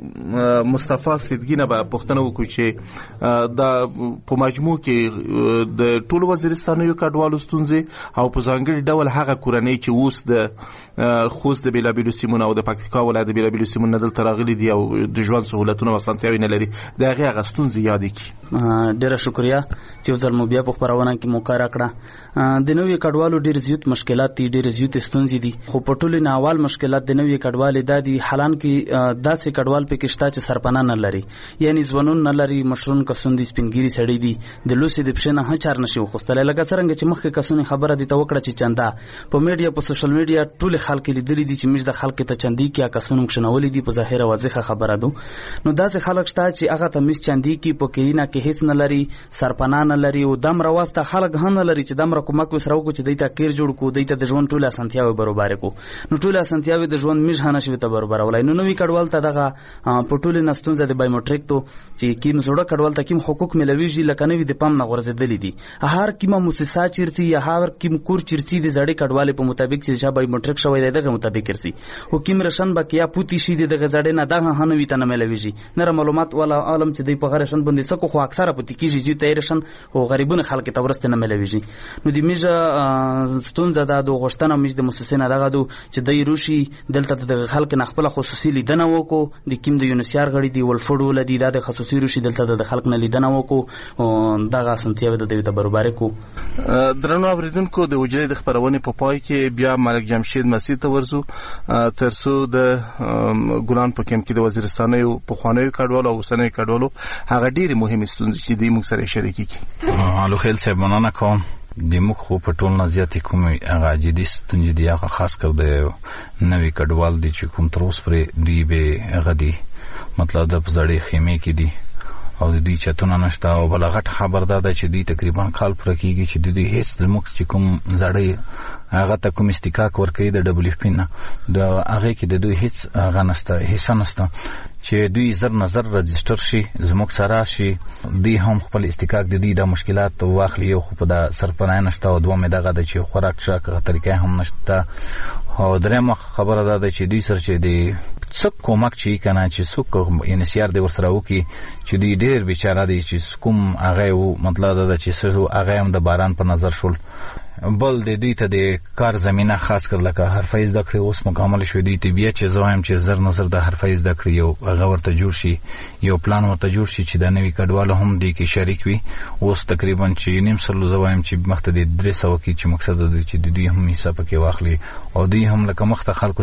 مصطفی صدیقینه به پښتنه وکړي چې د په مجموع کې د ټولو وزیرستانو کډوالو ستونزې او په ځانګړي ډول هغه کورنۍ چې اوس د خوست د بیلابیلو سیمونو او د پکتیکا ولایت د بیلابیلو سیمونو دلته راغلي دي او د ژوند سہولتونه او اسانتیاوې نه لري د هغه ستونزې یادې کی. ډیره شکریا چې ځل مو بیا په خبرونه کې مو کار کړه. د نوې کډوالو ډیر زیات مشکلات دي ډیر زیات ستونزې دي خو په ټولو نه اول مشکلات د نوې کډوالو د دي حالان کې داسې کډوال په کېشتا چې سرپناه نه لري یعنی ځوانون نه لري مشرون کسون دي سپینګيري سړی دي د لوسی د پښنه ه چار نشي وخستل لکه څنګه چې مخکې کسونه خبره دي توکړه چې چندا په میډیا په سوشل میډیا ټول خلک لیدلي دي چې مش د خلک ته چندي کې کسونه مخنولې دي په ظاهره واضحه خبره ده نو داسې خلک شته چې هغه ته مش چندي کې په کینا کې هیڅ نه لري سرپناه نه لري او دم راوسته خلک هم نه لري چې دم را کومک وسره وکړي چې دیتا کیر جوړ کو دیتا د ژوند ټوله اسانتیاوي برابر کو نو ټوله اسانتیاوي د ژوند مش هنه شوي ته برابر ولای نو نوې کډوال ته دغه په ټوله نستونزه د بایومټریک ته چې کیم زړه کډوال ته کیم حقوق ملويږي لکه نوې د پام نه غورځېدلې دي هر کیمه مؤسسه چیرتي یا هر کیم کور چیرتي د زړې کډوال په مطابق چې بایومټریک شوی دی دغه مطابق کرسي او کیم رشن بکیا پوتی شي دغه زړې نه دغه هنوي ته نه ملويږي نه معلومات ولا عالم چې دی په غرشن باندې سکو خو اکثره پوتی کیږي چې تیرشن او غریبونه خلک ته ورسته نه ملويږي نو د میجه ستونزه دا د غشتنه مش د مؤسسینه دغه دو چې د روشي دلته د خلک نه خپل خصوصي لیدنه وکړو د کیم د یونیسیار غړي دی ولفړو لدی د خصوصي روشي دلته د خلک نه لیدنه وکړو دغه سنتیاوي د دې برابر کو. درنو اوریدونکو د وجرې د خبرونه په پای کې بیا ملک جمشید مسیح ته ورزو ترسو د ګلان په کم کې د وزیرستانو په خوانوي کډوالو او اوسنوي کډوالو هغه ډېری مهمه ستونزې چې د موږ سره شریکي کی. الو خیل صاحب مننه کوم د موږ خو په ټول نزياتي کوم هغه جدي ستونزې دي هغه خاص کر د نوې کډوال دي چې کوم تر اوسه پرې دی به غدي مطلب د پزړې خیمه کې دي او د دې چتونه نشته او بل غټ خبر ده چې دوی تقریبا کال پر کېږي چې د دې هیڅ زموږ چې کوم زړې هغه ته کوم استحقاق ورکړي د دبليو اف پی نه د هغه کې د دوی هیڅ هغه نشته حصہ نشته چې دوی زر نظر رجستر شي زموږ سره شي دوی هم خپل استحقاق د دې د مشکلات واخلي او خو په د سرپناه نشته او دوه مې دغه د چې خوراک شاکه طریقې هم نشته او درېمه خبره ده چې دوی سره چې د څوک کومک چي کنه چې څوک انسیار دی ورسره وکي چې دوی ډېر بیچاره دي چې کوم هغه مطلب ده چې څو هغه هم د باران په نظر شول بل د دوی ته د کار زمينه خاص کر لکه حرفه زده کړې اوس مکمل شوې دي ته بیا چې زوایم چې زر نظر د حرفه زده کړې یو هغه ورته جوړ شي یو پلان ورته جوړ شي چې د نوې کډوالو هم دی کې شریک وي اوس تقریبا چې نیم سلو زوایم چې مخته د 300 کې چې مقصد دی چې د دوی هم حساب کې واخلي او دوی هم لکه مخته خلکو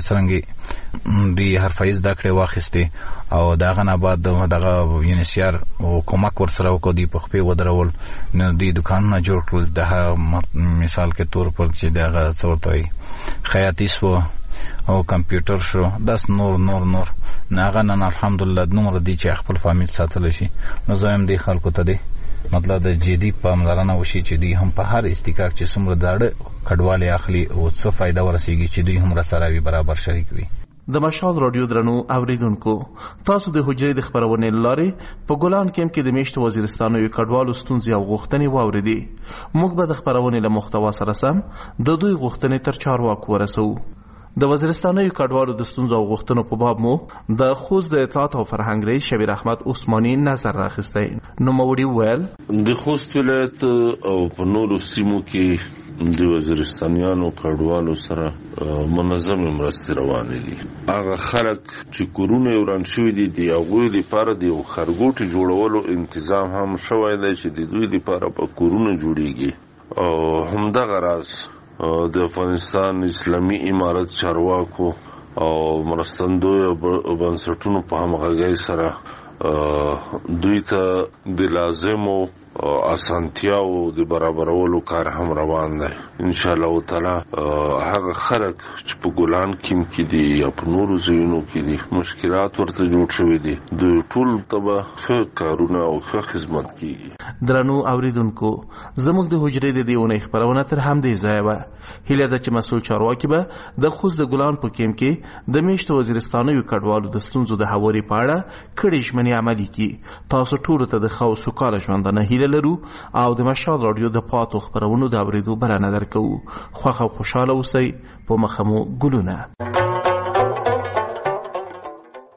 څنګه دی حرفه زده کړې واخسته او داغه نه بعد دغه یونیسیار او کومک ورسره وکړي دی په خپل ودرول نو دی دکانونه جوړ کړل د مثال के तौर पर چې دغه څورتوي خیاطي سو او کمپیوټر شو داس نور ناغه نن الحمدلله نور دي چې خپل فامیل ساتل شي نو زم دي خلکو ته دي مطلب د جدي پاملرنه وشي چې دوی هم په هر استحقاق چې څومره داړه کډواله اخلي او څه فائدہ ورسیږي چې دوی هم رسراوي برابر شریک وي. د مشال رادیو درنو اوریدونکو تاسو د حجرې د خبرونه لارې په ګلان کېم کې د میشت وزیرستانو یو کډوالو ستونزې او غوښتنې واوریدي موږ به د خبرونه له محتوا سره سم د دوی غوښتنې تر چارواکو ورسو. د وزیرستانو یو کډوالو د ستونزو او غوښتنو په باب مو د خوست د اطلاعات او فرهنګ رئیس شبیر احمد عثماني نظر راخسته نو موري ویل د خوست ولایت او په نورو سیمو کې د وزیرستانیانو کډوالو سره منظم مرستې روانې دي. هغه خلک چې کورونه وران شوي دي د هغوی لپاره د خرګوټي جوړولو تنظیم هم شوی دی چې د دوی لپاره په کورونه جوړیږي. او همدغه راز د افغانستان اسلامي امارت چارواکو او مرستندوی بنسټونو په همغږۍ سره دوی ته د لازمو اسانتیاو د برابرولو کار هم روان دی. ان شاء الله تعالی هغه خلک چې په ګولان کې دي یا په نورو ځایونو کې دي مشکلات ورته جوړ شوي دي د ټول تبه ښه کارونه او ښه خدمت کیږي. درنو اوریدونکو زموږ د حجرې د دیونه خبرونه تر همدې ځای وه. هیله ده چې مسؤل چارواکي به د خوست د ګولان په کیم کې د میشتو وزیرستانیو کډوالو د ستونزو د هواري په اړه کړي ژمنې عملي کړي. تاسو ټولو ته د ښه او سوکاله ژوندانه هیله لرو او د مشال رادیو د پاتو خبرونو د اورېدو بلنه درکوو. خوښ او خوشحاله اوسئ. په مخه مو ګلونه.